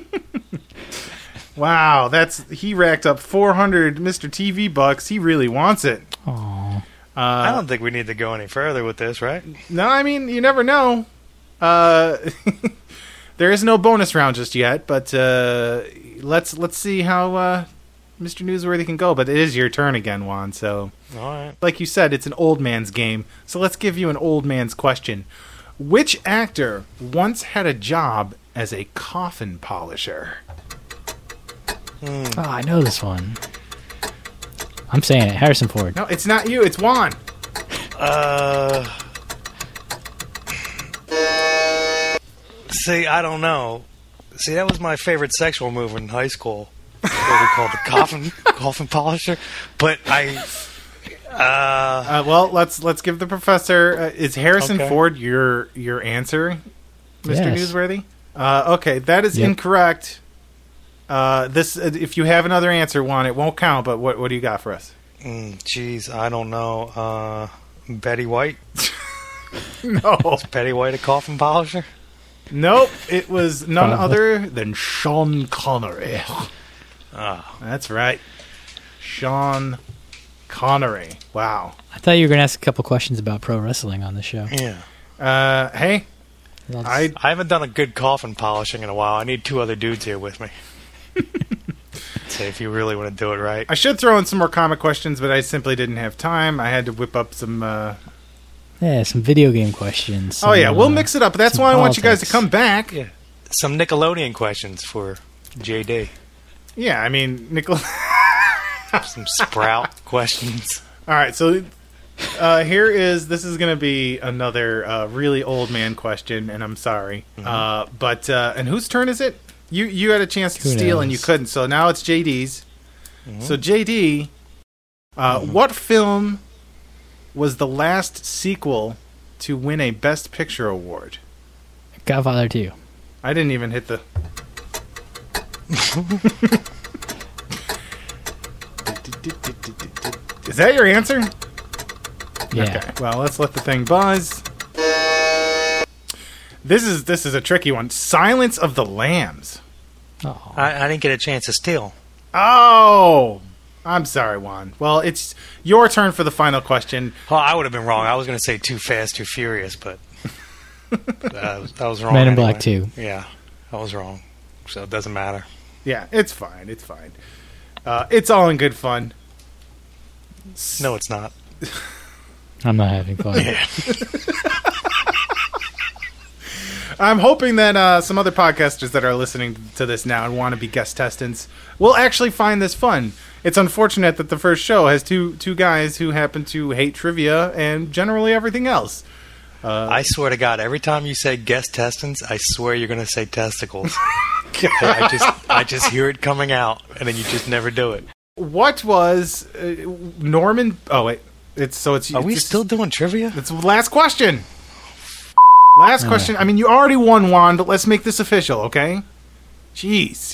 B: Wow, that's he racked up four hundred Mister T V bucks. He really wants it.
C: Aw.
D: I don't think we need to go any further with this, right?
B: No, I mean you never know. Uh, there is no bonus round just yet, but uh, let's let's see how uh, Mister Newsworthy can go. But it is your turn again, Juan. So,
D: All right.
B: like you said, it's an old man's game. So let's give you an old man's question. Which actor once had a job as a coffin polisher?
C: Oh, I know this one. I'm saying it. Harrison Ford.
B: No, it's not you. It's Juan.
D: Uh. See, I don't know. See, that was my favorite sexual move in high school. What we called the coffin coffin polisher. But I. Uh,
B: Uh, well, let's let's give the professor. Uh, is Harrison
D: Okay.
B: Ford your your answer, Mister
C: Yes.
B: Newsworthy? Uh, okay, that is
C: Yep.
B: incorrect. Uh, this, uh, if you have another answer, Juan, it won't count. But what what do you got for us?
D: Jeez, mm, I don't know. Uh, Betty White.
B: No,
D: Betty White a coffin polisher?
B: nope. It was none
C: Probably.
B: other than Sean Connery.
D: Ah.
B: That's right, Sean Connery. Wow.
C: I thought you were going to ask a couple questions about pro wrestling on the show.
D: Yeah.
B: Uh, hey,
C: I'll just-
B: I
D: I haven't done a good coffin polishing in a while. I need two other dudes here with me. Say if you really want to do it right.
B: I should throw in some more comic questions, but I simply didn't have time. I had to whip up some. Uh,
C: yeah, some video game questions.
B: oh yeah,
C: some,
B: we'll
C: uh,
B: mix it up. That's
C: some
B: why I want you guys to
C: politics.
B: come back.
D: Yeah. Some Nickelodeon questions for J D.
B: Yeah, I mean, Nicholas.
D: Some Sprout questions.
B: All right, so uh, here is this is going to be another uh, really old man question, and I'm sorry, uh, but uh, and whose turn is it? You you had a chance to
C: Who
B: steal and you
C: knows?
B: couldn't, so now it's J D's. So J D, uh, what film was the last sequel to win a Best Picture award?
C: Godfather two.
B: I didn't even hit the. Is that your answer?
C: Yeah.
B: Okay. Well, let's let the thing buzz. This is this is a tricky one. Silence of the Lambs.
C: Oh.
D: I, I didn't get a chance to steal.
B: Oh, I'm sorry, Juan. Well, it's your turn for the final question.
D: Oh, I would have been wrong. I was going to say Too Fast, Too Furious, but I was, I was wrong.
C: Men in
D: anyway.
C: Black two.
D: Yeah, I was wrong. So it doesn't matter.
B: Yeah, it's fine. It's fine. Uh, it's all in good fun.
D: No, it's not.
C: I'm not having fun.
D: Yeah.
B: I'm hoping that uh, some other podcasters that are listening to this now and want to be guest testants will actually find this fun. It's unfortunate that the first show has two two guys who happen to hate trivia and generally everything else.
D: I swear to God, every time you say guest testants, I swear you're going to say testicles. I just, I just hear it coming out, and then you just never do it.
B: What was uh, Norman? Oh wait, it's so it's.
D: Are
B: it's
D: we
B: just-
D: still doing trivia?
B: It's the last question. Last question. I mean, you already won, Juan, but let's make this official, okay? Jeez.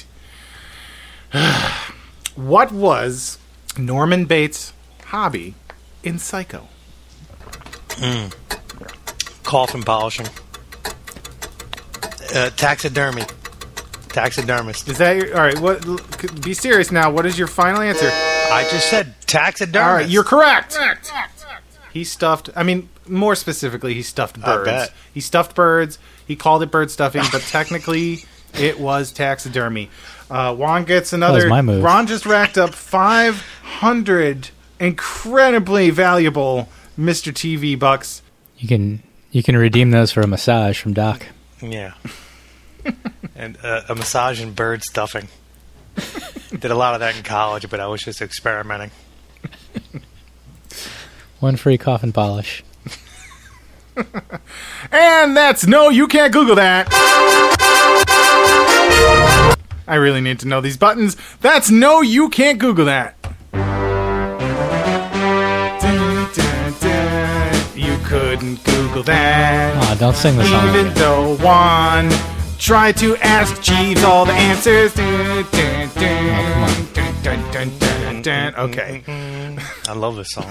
B: What was Norman Bates' hobby in Psycho?
D: Coffin polishing. Uh, taxidermy. Taxidermist.
B: Is that your, all right? What? Be serious now. What is your final answer?
D: I just said taxidermist.
B: All right, you're correct. He stuffed. I mean, more specifically, he stuffed
D: I
B: birds.
D: bet.
B: He stuffed birds. He called it bird stuffing, but technically, it was taxidermy. Uh, Juan gets another.
C: That was my move.
B: Ron just racked up five hundred incredibly valuable Mister T V bucks.
C: You can you can redeem those for a massage from Doc.
D: Yeah. And uh, a massage and bird stuffing. Did a lot of that in college, but I was just experimenting.
C: One free coffin polish.
B: And that's no, you can't Google that. I really need to know these buttons. That's no, you can't Google that. couldn't Google that.
C: Aw, don't sing the song
B: Even
C: again.
B: though Juan tried to ask Jeeves all the answers. Dun, dun, dun, dun, dun, dun, dun, dun. Okay.
D: I love this song.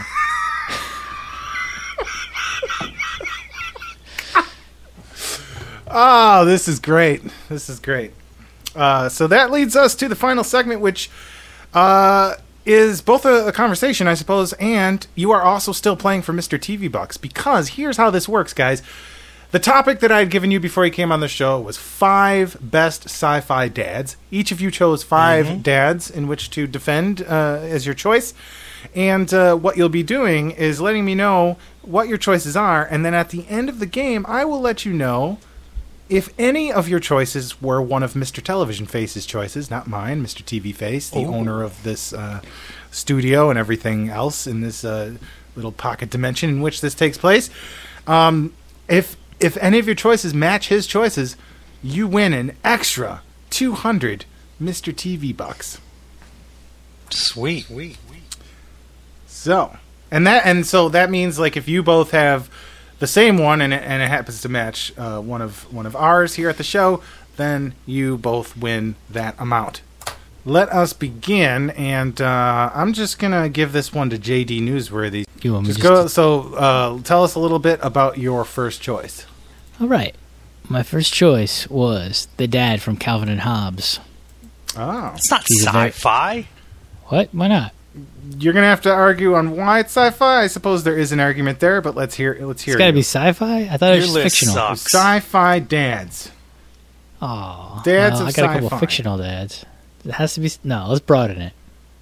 B: Oh, this is great. This is great. Uh, so that leads us to the final segment, which uh, is both a, a conversation, I suppose, and you are also still playing for Mister T V Bucks, because here's how this works, guys. The topic that I had given you before you came on the show was five best sci-fi dads. Each of you chose five mm-hmm. dads in which to defend uh, as your choice. And uh, what you'll be doing is letting me know what your choices are, and then at the end of the game, I will let you know if any of your choices were one of Mister Television Face's choices, not mine, Mister T V Face, the
D: Ooh.
B: owner of this uh, studio and everything else in this uh, little pocket dimension in which this takes place. Um, if if any of your choices match his choices, you win an extra two hundred Mister T V bucks.
D: Sweet. Sweet.
B: So, and that and so that means, like, if you both have the same one, and it, and it happens to match uh, one of one of ours here at the show, then you both win that amount. Let us begin, and uh, I'm just gonna give this one to J D Newsworthy.
C: You want me
B: Just
C: just
B: go.
C: to-
B: So, uh, tell us a little bit about your first choice.
C: All right. My first choice was the dad from Calvin and Hobbes.
B: Oh,
D: It's not
C: He's a very-
D: sci-fi.
C: What? Why not?
B: you're gonna have to argue on why it's sci-fi. I suppose there is an argument there, but let's hear. Let's hear.
C: It's got to
B: you.
C: be sci-fi? I thought it was
D: Your list
C: fictional.
D: sucks.
B: Sci-fi dads.
C: Aw.
B: Dads
C: well,
B: of
C: I got a couple
B: sci-fi.
C: fictional dads. It has to be... No, let's broaden it.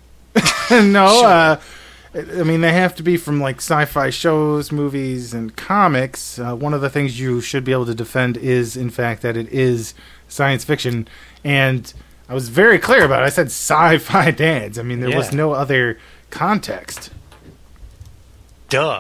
B: no,
D: Sure.
B: uh, I mean, they have to be from, like, sci-fi shows, movies, and comics. Uh, one of the things you should be able to defend is, in fact, that it is science fiction. And I was very clear about it. I said sci-fi dads. I mean, there was
D: Yeah.
B: no other context.
D: Duh.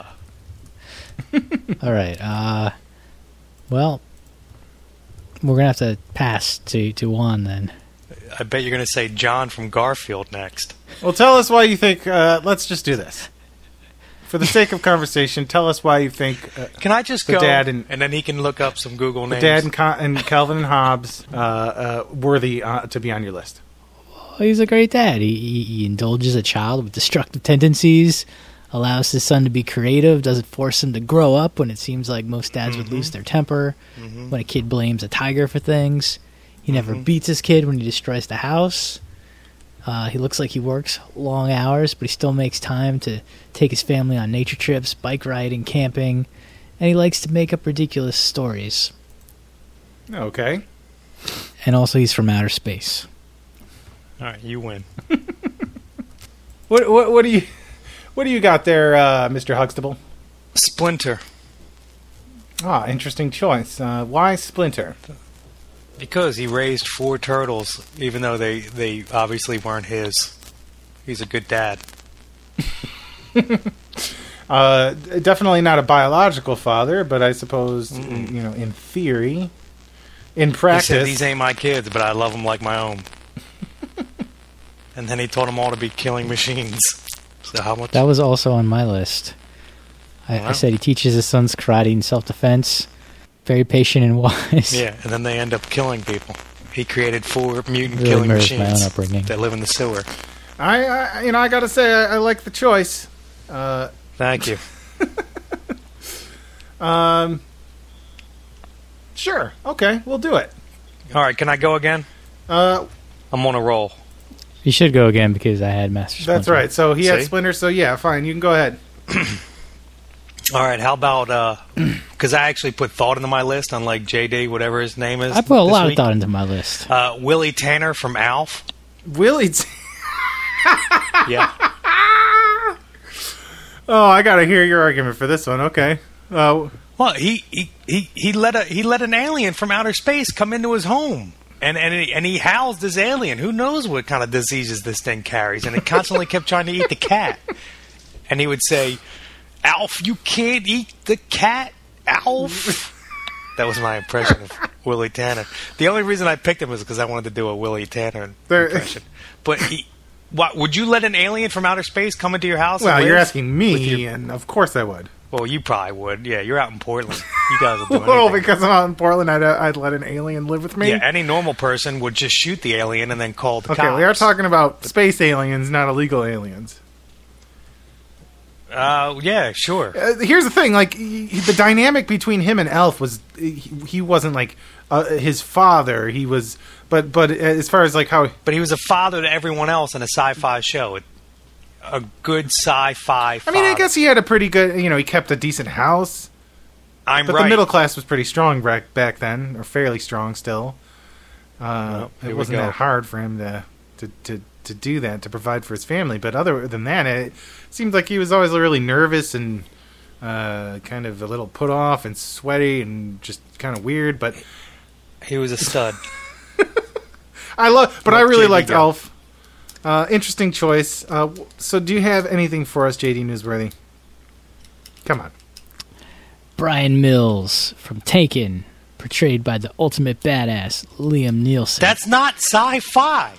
C: All right. Uh, well, we're going to have to pass to, to Juan then.
D: I bet you're going to say John from Garfield next.
B: Well, tell us why you think... Uh, let's just do this. For the sake of conversation, tell us why you think... Uh,
D: Can I just
B: The
D: go?
B: dad and-
D: and then he can look up some Google
B: The
D: names.
B: Dad and, Co- and Calvin and Hobbes uh, uh, worthy uh, to be on your list.
C: Well, he's a great dad. He, he, he indulges a child with destructive tendencies, allows his son to be creative, doesn't force him to grow up when it seems like most dads would lose their temper, when a kid blames a tiger for things. He never beats his kid when he destroys the house. Uh, he looks like he works long hours, but he still makes time to take his family on nature trips, bike riding, camping, and he likes to make up ridiculous stories.
B: Okay.
C: And also he's from outer space.
D: All right, you win.
B: What what what do you what do you got there, uh, Mister Huxtable?
D: Splinter.
B: Ah, interesting choice. Uh, why Splinter?
D: Because he raised four turtles, even though they, they obviously weren't his. He's a good dad.
B: Uh, definitely not a biological father, but I suppose in, you know, in theory, in
D: He said,
B: practice.
D: these ain't my kids, but I love them like my own. And then he taught them all to be killing machines. So how much?
C: That was also on my list. I,
D: Wow.
C: I said he teaches his sons karate and self-defense. Very patient and wise.
D: Yeah, and then they end up killing people. He created four mutant
C: Really
D: killing
C: mirrors my
D: machines
C: own upbringing.
D: that live in the sewer.
B: I, I you know I gotta say I, I like the choice. Uh,
D: Thank you.
B: um, sure. Okay, we'll do it.
D: All right, can I go again?
B: Uh,
D: I'm on a roll.
C: You should go again because I had Master Splinter.
B: that's right. So he had
D: See?
B: Splinter. So yeah, fine. You can go ahead.
D: All right, how about, because I actually put thought into my list, unlike J D, whatever his name is.
C: I put a
D: this
C: lot
D: week.
C: of thought into my list.
D: Uh, Willie Tanner from Alf.
B: Willie. T-
D: Yeah.
B: oh, I gotta hear your argument for this one. Okay. Uh,
D: Well, he, he, he, he let a he let an alien from outer space come into his home, and and he, and he housed this alien. Who knows what kind of diseases this thing carries? And it constantly kept trying to eat the cat. And he would say, "Alf, you can't eat the cat, Alf." That was my impression of Willie Tanner. The only reason I picked him was because I wanted to do a Willie Tanner
B: There-
D: impression. But he, what would you let an alien from outer space come into your house? and
B: well, you're
D: live
B: asking
D: with
B: me,
D: your-
B: and of course I would.
D: Well, you probably would. Yeah, you're out in Portland. You guys will do
B: Well,
D: anything.
B: because I'm out in Portland, I'd, I'd let an alien live with me.
D: Yeah, any normal person would just shoot the alien and then call the
B: Okay,
D: cops.
B: we are talking about space aliens, not illegal aliens.
D: Uh, yeah, sure.
B: Uh, here's the thing: like he, the dynamic between him and Elf was he, he wasn't like uh, his father. He was, but but as far as like how
D: But he was a father to everyone else in a sci-fi show. A good sci-fi
B: I
D: father.
B: mean, I guess he had a pretty good. You know, he kept a decent house,
D: I'm
B: but
D: right.
B: the middle class was pretty strong back back then, or fairly strong still. Uh,
D: here
B: it
D: we
B: wasn't
D: go.
B: that hard for him to to. to to do that, to provide for his family. But other than that, it seemed like he was always really nervous and uh, kind of a little put off and sweaty and just kind of weird. But
D: He was a stud.
B: I love, but
D: Let
B: I really
D: J D
B: liked
D: go.
B: Elf. Uh, interesting choice. Uh, w- so do you have anything for us, J D Newsworthy? Come on.
C: Brian Mills from Taken, portrayed by the ultimate badass Liam Neeson.
D: That's not sci-fi.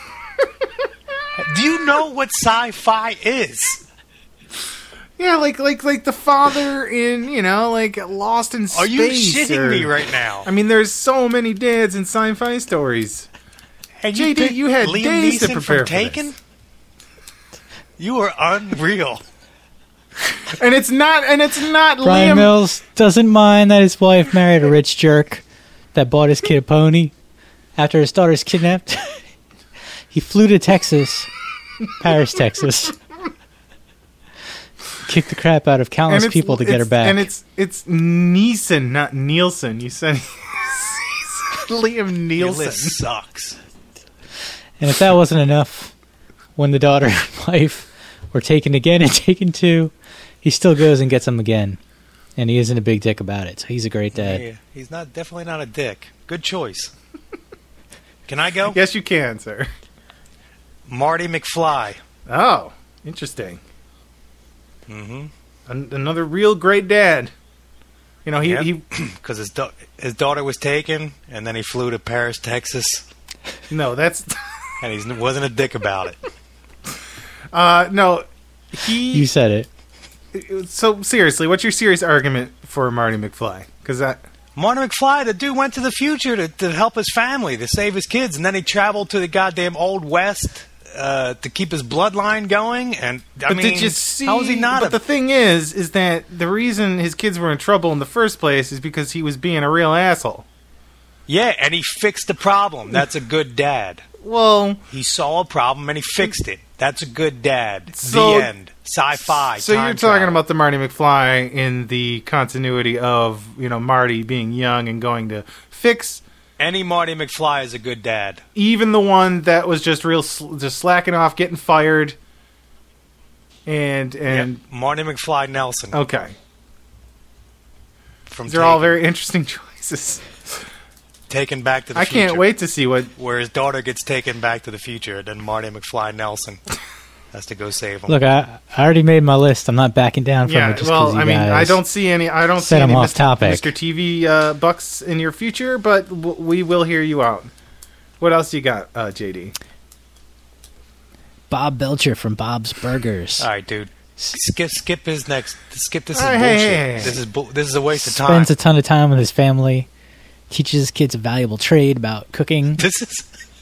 D: Do you know what sci-fi is?
B: Yeah, like like like the father in, you know, like Lost in Space.
D: Are you shitting
B: or-
D: me right now?
B: I mean, there's so many dads in sci-fi stories.
D: And
B: J D,
D: picked
B: you had
D: Liam
B: days to
D: Neeson
B: prepare
D: from
B: for
D: Taken?
B: this.
D: You are unreal.
B: And it's not and it's not
C: Brian
B: Liam.
C: Mills doesn't mind that his wife married a rich jerk that bought his kid a pony after his daughter's kidnapped. He flew to Texas, Paris, Texas, kicked the crap out of
B: and
C: countless
B: it's-
C: people to get her
B: it's-
C: back.
B: And it's it's Neeson, not Nielsen. You said Liam
D: Your list
B: Nielsen.
D: sucks.
C: And if that wasn't enough, when the daughter and wife were taken again and taken two, he still goes and gets them again. And he isn't a big dick about it. So he's a great dad.
D: Yeah, he's not definitely not a dick. Good choice. Can I go?
B: Yes, you can, sir.
D: Marty McFly.
B: Oh, interesting.
D: Mm-hmm.
B: An- another real great dad. You know, he
D: Yep.
B: he.
D: Because his, da- his daughter was taken, and then he flew to Paris, Texas,
B: No, that's
D: and he wasn't a dick about it.
B: uh no. He
C: You said it.
B: So seriously, what's your serious argument for Marty McFly? Because that
D: Marty McFly, the dude went to the future to, to help his family, to save his kids, and then he traveled to the goddamn Old West uh, to keep his bloodline going. And I
B: but
D: mean,
B: did you see?
D: how is he not?
B: But
D: A,
B: the thing is, is that the reason his kids were in trouble in the first place is because he was being a real asshole.
D: yeah, and he fixed the problem. That's a good dad.
B: Well,
D: He saw a problem and he fixed it. That's a good dad.
B: So-
D: the end. Sci-fi.
B: so
D: time
B: you're talking
D: travel.
B: about the Marty McFly in the continuity of, you know, Marty being young and going to fix
D: any Marty McFly is a good dad.
B: even the one that was just real, sl- just slacking off, getting fired, and and
D: Yep. Marty McFly Nelson.
B: okay,
D: From
B: these are all
D: Taken.
B: very interesting choices.
D: Taken Back to the
B: I
D: Future.
B: can't wait to see what.
D: Where his daughter gets taken back to the future, then Marty McFly Nelson has to go save him.
C: Look, I, I already made my list. I'm not backing down from
B: Yeah,
C: it just
B: well,
C: because you
B: I mean,
C: guys
B: I don't see any. I don't see
C: set 'em
B: any
C: off
B: Mister
C: topic.
B: Mister T V uh, bucks in your future, but w- we will hear you out. What else you got, uh, J D?
C: Bob Belcher from Bob's Burgers.
D: All right, dude. Skip, skip his next. Skip this is
B: Hey,
D: bullshit.
B: hey, hey, hey.
D: This is bu- this is a waste of time.
C: Spends a ton of time with his family. Teaches his kids a valuable trade about cooking.
D: This is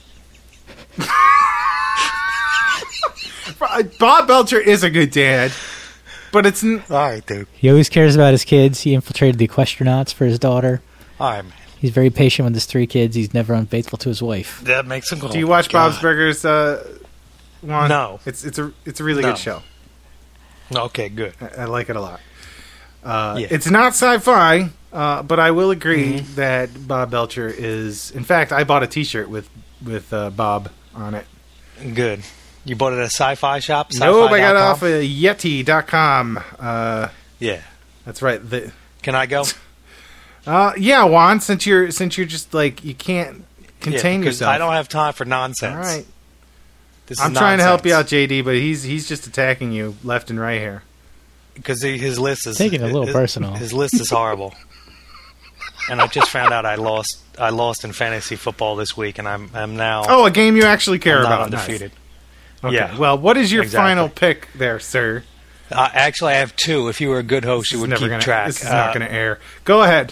B: Bob Belcher is a good dad, but it's n-
D: all right, dude.
C: He always cares about his kids. He infiltrated the Equestronauts for his daughter.
D: All right, man.
C: He's very patient with his three kids. He's never unfaithful to his wife.
D: That makes him.
B: Do you watch Bob's Burgers? Uh, Juan?
D: No.
B: It's it's a it's a really
D: No.
B: good show.
D: Okay, good.
B: I, I like it a lot. Uh,
D: Yeah.
B: It's not sci-fi, uh, but I will agree
D: Mm-hmm.
B: that Bob Belcher is. In fact, I bought a T-shirt with with uh, Bob on it.
D: Good. You bought it at a sci-fi shop?
B: Nope, I got it
D: Sci-fi dot com?
B: off of Yeti dot com. Uh,
D: Yeah.
B: that's right. The,
D: Can I go?
B: uh, yeah, Juan. Since you're since you're just like you can't contain
D: yeah, because
B: yourself.
D: I don't have time for nonsense.
B: All right.
D: This is
B: I'm trying to help you out,
D: nonsense.
B: J D, but he's he's just attacking you left and right here.
D: Because his list is
C: Taking it a little
D: his,
C: personal.
D: His list is horrible. And I just found out I lost. I lost in fantasy football this week, and I'm I'm now
B: Oh, a game you actually care
D: I'm not
B: about. Nice.
D: undefeated.
B: Okay.
D: Yeah.
B: Well, what is your
D: Exactly.
B: final pick there, sir?
D: Uh, actually, I have two. If you were a good host, you
B: This is
D: would
B: never
D: keep
B: gonna,
D: track.
B: This is
D: Uh,
B: not going to air. Go ahead.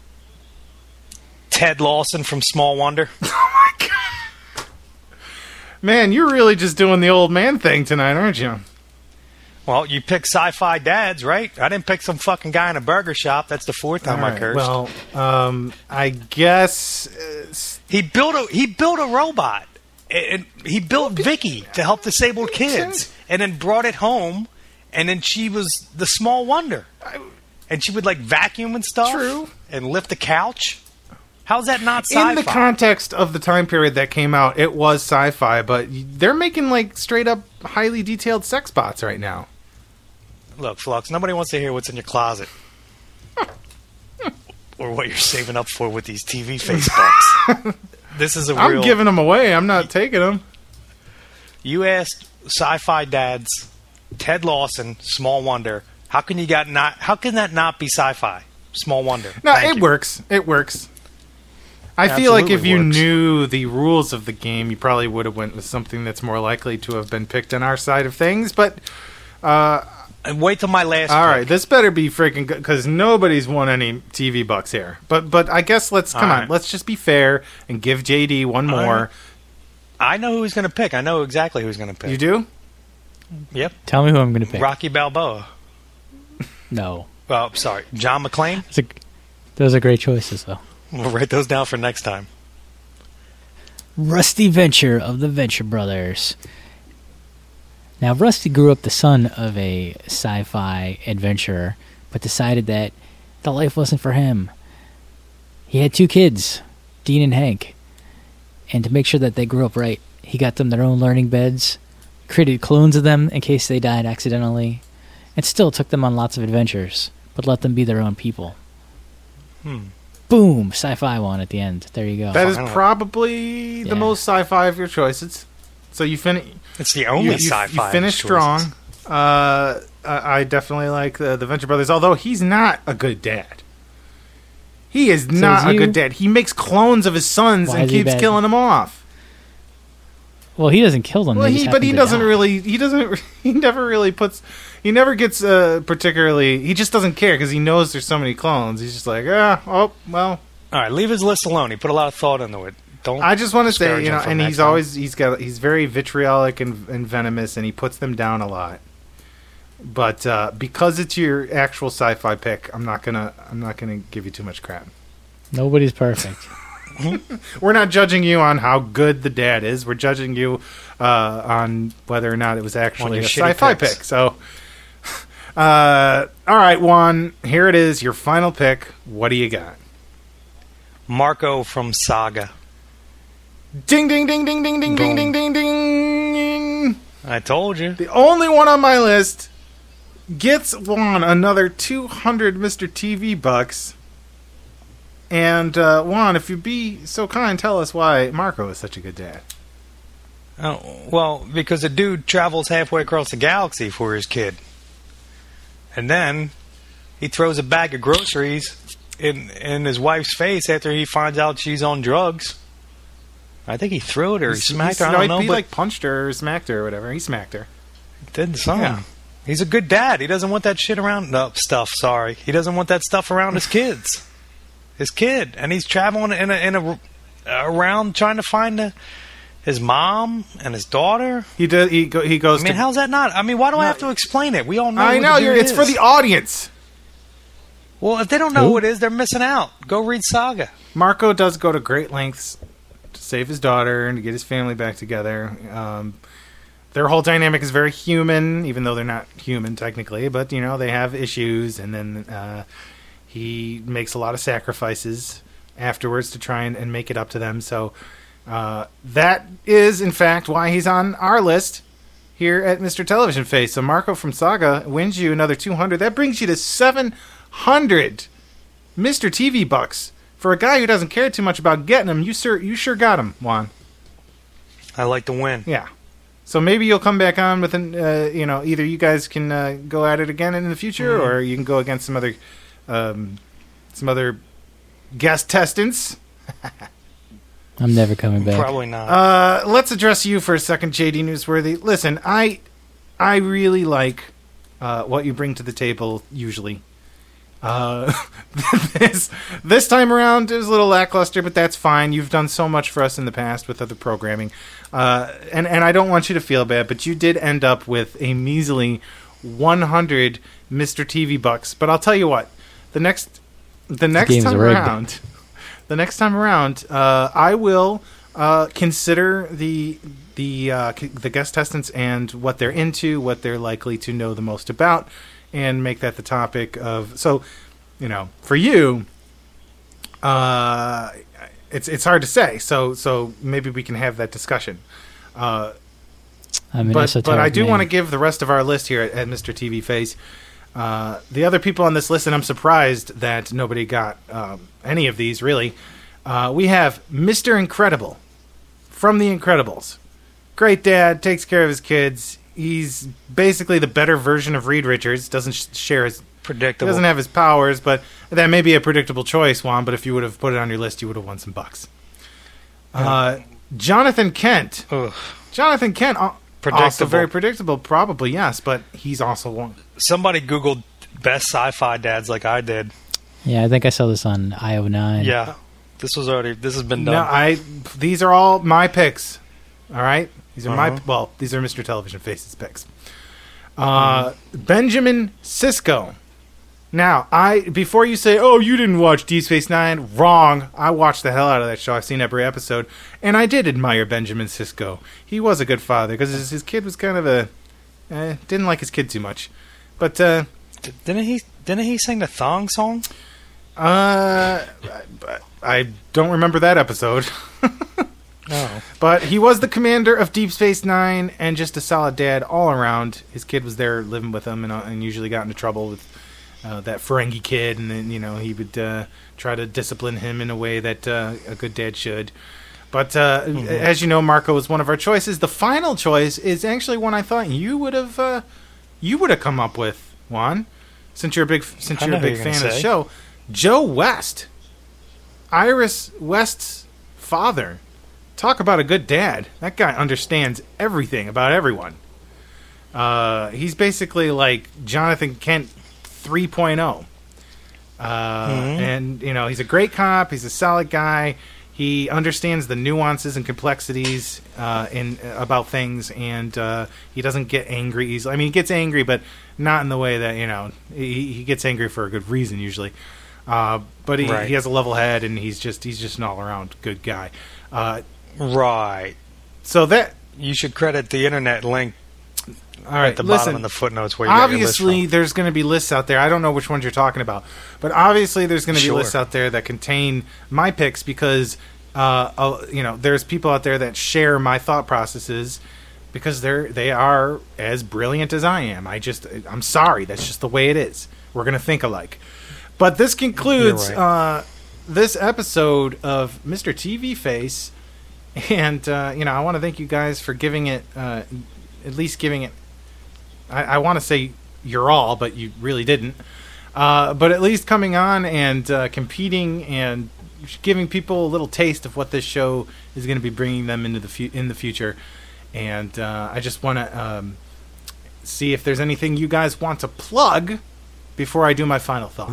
D: Ted Lawson from Small Wonder.
B: Man, you're really just doing the old man thing tonight, aren't you?
D: Well, you pick sci-fi dads, right? I didn't pick some fucking guy in a burger shop. That's the fourth time
B: All
D: I
B: right,
D: cursed.
B: Well, um, I guess. Uh, s-
D: he built a he built a robot. And he built Vicky to help disabled kids, and then brought it home, and then she was the Small Wonder, and she would like vacuum and stuff,
B: True.
D: and lift the couch. How's that not sci-fi?
B: in the context of the time period that came out, it was sci-fi, but they're making like straight up highly detailed sex bots right now.
D: Look, Flux, nobody wants to hear what's in your closet. Or what you're saving up for with these T V face bucks. This is a
B: I'm
D: real...
B: giving them away. I'm not taking them.
D: You asked sci-fi dads, Ted Lawson, Small Wonder, how can you got not? How can that not be sci-fi? Small Wonder.
B: No,
D: Thank
B: it
D: you.
B: works. It works. I feel like if
D: Absolutely
B: you
D: works.
B: knew the rules of the game, you probably would have went with something that's more likely to have been picked on our side of things. But uh,
D: And wait till my last.
B: all
D: pick.
B: right, this better be freaking good because nobody's won any T V bucks here. But but I guess let's come
D: All
B: on.
D: right.
B: Let's just be fair and give J D one
D: All
B: more.
D: right. I know who he's going to pick. I know exactly who he's going to pick.
B: You do?
D: Yep.
C: Tell me who I'm going to pick.
D: Rocky Balboa.
C: No.
D: Oh, sorry. John McClane.
C: Those are, those are great choices, though.
D: We'll write those down for next time.
C: Rusty Venture of the Venture Brothers. Now, Rusty grew up the son of a sci-fi adventurer, but decided that the life wasn't for him. He had two kids, Dean and Hank, and to make sure that they grew up right, he got them their own learning beds, created clones of them in case they died accidentally, and still took them on lots of adventures, but let them be their own people.
D: Hmm.
C: Boom! Sci-fi one at the end. There you go.
B: That is
D: I don't know.
B: probably the
C: Yeah.
B: most sci-fi of your choices. So you finish.
D: It's the only
B: you, you,
D: sci-fi.
B: you finish
D: choices.
B: strong. Uh, I I definitely like the, the Venture Brothers, although he's not a good dad. He is not
C: is
B: a
C: you?
B: good dad. He makes clones of his sons
C: Why
B: and
C: is he
B: keeps
C: bad?
B: killing them off.
C: Well, he doesn't kill them.
B: Well,
C: they
B: he
C: just
B: but he
C: happen to
B: doesn't
C: die.
B: really. He doesn't. He never really puts. He never gets uh, particularly. He just doesn't care because he knows there's so many clones. He's just like, ah, oh well.
D: All right, leave his list alone. He put a lot of thought into it. Don't.
B: I just want to say,
D: disparage
B: you know,
D: him from
B: and
D: next
B: he's
D: time.
B: always he's got he's very vitriolic and, and venomous, and he puts them down a lot. But uh, because it's your actual sci-fi pick, I'm not gonna I'm not gonna give you too much crap.
C: Nobody's perfect.
B: We're not judging you on how good the dad is. We're judging you uh, on whether or not it was actually
D: your
B: a
D: shitty
B: sci-fi
D: picks.
B: pick. So, uh, all right, Juan, here it is, your final pick. What do you got?
D: Marco from Saga.
B: Ding, ding, ding, ding, ding, ding, ding,
D: Boom.
B: ding, ding, ding.
D: I told you.
B: The only one on my list gets Juan another two hundred Mister T V bucks. And uh, Juan, if you'd be so kind, tell us why Marco is such a good dad.
D: Oh, well, because a dude travels halfway across the galaxy for his kid. And then he throws a bag of groceries in in his wife's face after he finds out she's on drugs. I think he threw it or he smacked her. I
B: no,
D: don't know,
B: he
D: but
B: like punched her or smacked her or whatever. He smacked her.
D: did something.
B: Yeah.
D: He's a good dad. He doesn't want that shit around. No, stuff, sorry. He doesn't want that stuff around his kids. His kid. And he's traveling in a, in a, around trying to find the, his mom and his daughter.
B: He does. He go, he goes.
D: I mean,
B: to,
D: how's that not? I mean, why do I have to explain it? We all know.
B: I
D: who
B: know.
D: the
B: You're,
D: dude
B: it's
D: is.
B: for the audience.
D: Well, if they don't know
C: Who?
D: who it is, they're missing out. Go read Saga.
B: Marco does go to great lengths to save his daughter and to get his family back together. Um, their whole dynamic is very human, even though they're not human technically. But you know, they have issues, and then uh, he makes a lot of sacrifices afterwards to try and, and make it up to them. So uh, that is, in fact, why he's on our list here at Mister Television Face. So Marco from Saga wins you another two hundred. That brings you to seven hundred Mister T V bucks. For a guy who doesn't care too much about getting them, you sure, you sure got them, Juan.
D: I like to win.
B: Yeah. So maybe you'll come back on with an, uh, you know, either you guys can uh, go at it again in the future,
D: Mhm.
B: or you can go against some other, um, some other guest testants.
C: I'm never coming back.
D: Probably not.
B: Uh, let's address you for a second, J D Newsworthy. Listen, I, I really like uh, what you bring to the table usually. Uh, this this time around it was a little lackluster, but that's fine. You've done so much for us in the past with other programming, uh, and and I don't want you to feel bad, but you did end up with a measly one hundred Mister T V bucks. But I'll tell you what, the next the next
C: game's
B: time
C: rigged.
B: around, the next time around, uh, I will uh, consider the the uh, c- the guest testants and what they're into, what they're likely to know the most about, and make that the topic of. So, you know, for you, uh, it's it's hard to say. So so maybe we can have that discussion. Uh,
C: I'm an
B: but but
C: esoteric
B: I do
C: man.
B: want to give the rest of our list here at, at Mister T V Face. Uh, the other people on this list, and I'm surprised that nobody got um, any of these, really. Uh, we have Mister Incredible from The Incredibles. Great dad, takes care of his kids. He's basically the better version of Reed Richards. Doesn't sh- share his...
D: Predictable.
B: Doesn't have his powers, but that may be a predictable choice, Juan, but if you would have put it on your list, you would have won some bucks. Uh, Jonathan Kent.
D: Ugh.
B: Jonathan Kent, al- also
D: Predictable.
B: very predictable, probably, yes, but he's also one.
D: Somebody Googled best sci-fi dads like I did.
C: Yeah, I think I saw this on I O nine.
D: Yeah. This was already, this has been
B: No,
D: done.
B: I. These are all my picks. All right, these are my.
D: Uh-huh.
B: Well, these are Mister Television Face's picks. Uh, Benjamin Sisko. Now, I before you say, "Oh, you didn't watch Deep Space Nine," wrong. I watched the hell out of that show. I've seen every episode, and I did admire Benjamin Sisko. He was a good father because his, his kid was kind of a. Eh, didn't like his kid too much, but. Uh,
D: D- Didn't he, didn't he sing the thong song?
B: Uh, I, I don't remember that episode.
D: No.
B: But he was the commander of Deep Space Nine and just a solid dad all around. His kid was there living with him and, uh, and usually got into trouble with uh, that Ferengi kid. And then, you know, he would uh, try to discipline him in a way that uh, a good dad should. But uh,
D: Mm-hmm.
B: as you know, Marco was one of our choices. The final choice is actually one I thought you would have uh, you would have come up with, Juan, since you're a big since
D: I
B: you're a
D: know who
B: big
D: you're
B: fan
D: gonna
B: of the
D: say.
B: show. Joe West, Iris West's father. Talk about a good dad. That guy understands everything about everyone. Uh, he's basically like Jonathan Kent three point oh. Uh,
D: Mhm.
B: And, you know, he's a great cop. He's a solid guy. He understands the nuances and complexities uh, in about things, and uh, he doesn't get angry easily. I mean, he gets angry, but not in the way that, you know, he, he gets angry for a good reason usually. Uh, but he,
D: Right.
B: he has a level head, and he's just he's just an all around good guy. Uh,
D: Right.
B: so that
D: You should credit the internet link
B: all right.
D: at the
B: listen,
D: bottom in the footnotes where you got your list
B: obviously
D: from.
B: there's going to be lists out there. I don't know which ones you're talking about, but obviously there's going to be
D: Sure.
B: lists out there that contain my picks because uh, uh, you know there's people out there that share my thought processes because they're they are as brilliant as I am. I just I'm sorry, that's just the way it is. We're going to think alike. But this concludes
D: You're right.
B: uh, this episode of Mister T V Face, and uh, you know I want to thank you guys for giving it uh, at least giving it. I, I want to say you're all, but you really didn't. Uh, but at least coming on and uh, competing and giving people a little taste of what this show is going to be bringing them into the fu- in the future. And uh, I just want to um, see if there's anything you guys want to plug before I do my final thought.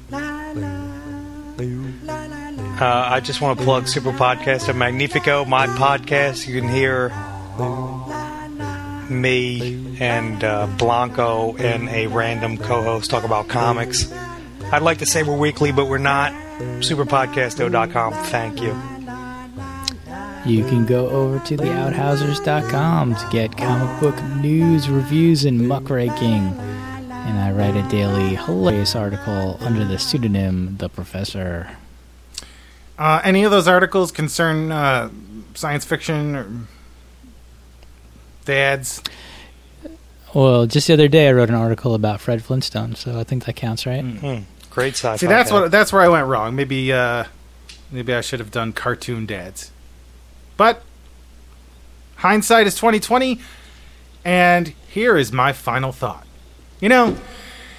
D: Uh, I just want to plug Super Podcast of Magnifico, my podcast. You can hear me and uh, Blanco and a random co-host talk about comics. I'd like to say we're weekly, but we're not. super podcast dot com. Thank you.
C: You can go over to the outhousers dot com to get comic book news, reviews, and muckraking. And I write a daily hilarious article under the pseudonym The Professor.
B: Uh, any of those articles concern uh, science fiction or dads?
C: Well, just the other day I wrote an article about Fred Flintstone, so I think that counts, right?
D: Hmm. Great sci-fi.
B: See, that's
D: dad.
B: what that's where I went wrong. Maybe uh, maybe I should have done cartoon dads. But hindsight is twenty twenty, and here is my final thought. You know,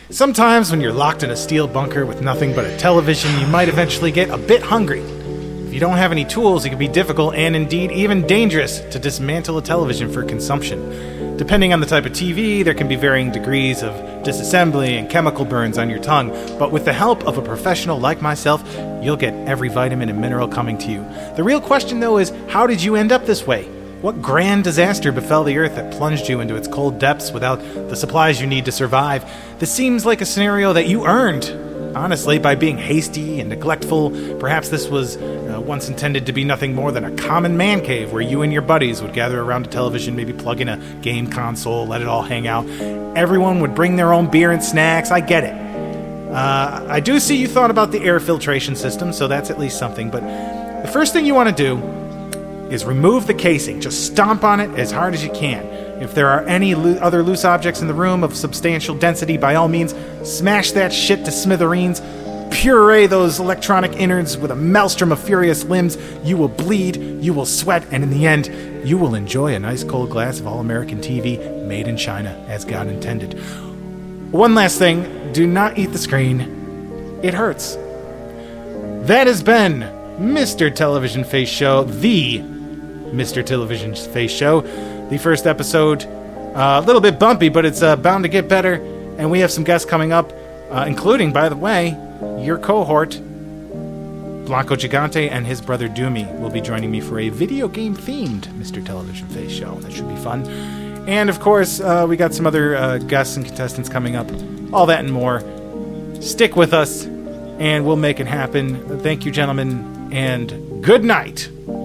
B: sometimes when you're locked in a steel bunker with nothing but a television, you might eventually get a bit hungry. If you don't have any tools, it can be difficult and indeed even dangerous to dismantle a television for consumption. Depending on the type of T V, there can be varying degrees of disassembly and chemical burns on your tongue, but with the help of a professional like myself, you'll get every vitamin and mineral coming to you. The real question, though, is how did you end up this way? What grand disaster befell the Earth that plunged you into its cold depths without the supplies you need to survive? This seems like a scenario that you earned, honestly, by being hasty and neglectful. Perhaps this was uh, once intended to be nothing more than a common man cave where you and your buddies would gather around a television, maybe plug in a game console, let it all hang out. Everyone would bring their own beer and snacks. I get it. Uh, I do see you thought about the air filtration system, so that's at least something. But the first thing you want to do is remove the casing. Just stomp on it as hard as you can. If there are any lo- other loose objects in the room of substantial density, by all means, smash that shit to smithereens. Puree those electronic innards with a maelstrom of furious limbs. You will bleed, you will sweat, and in the end, you will enjoy a nice cold glass of all-American T V made in China, as God intended. One last thing, do not eat the screen. It hurts. That has been Mister Television Face Show, the Mister Television Face Show. The first episode, uh, a little bit bumpy, but it's uh, bound to get better. And we have some guests coming up, uh, including, by the way, your cohort, Blanco Gigante, and his brother Doomy will be joining me for a video game-themed Mister Television Face Show. That should be fun. And, of course, uh, we got some other uh, guests and contestants coming up. All that and more. Stick with us, and we'll make it happen. Thank you, gentlemen, and good night.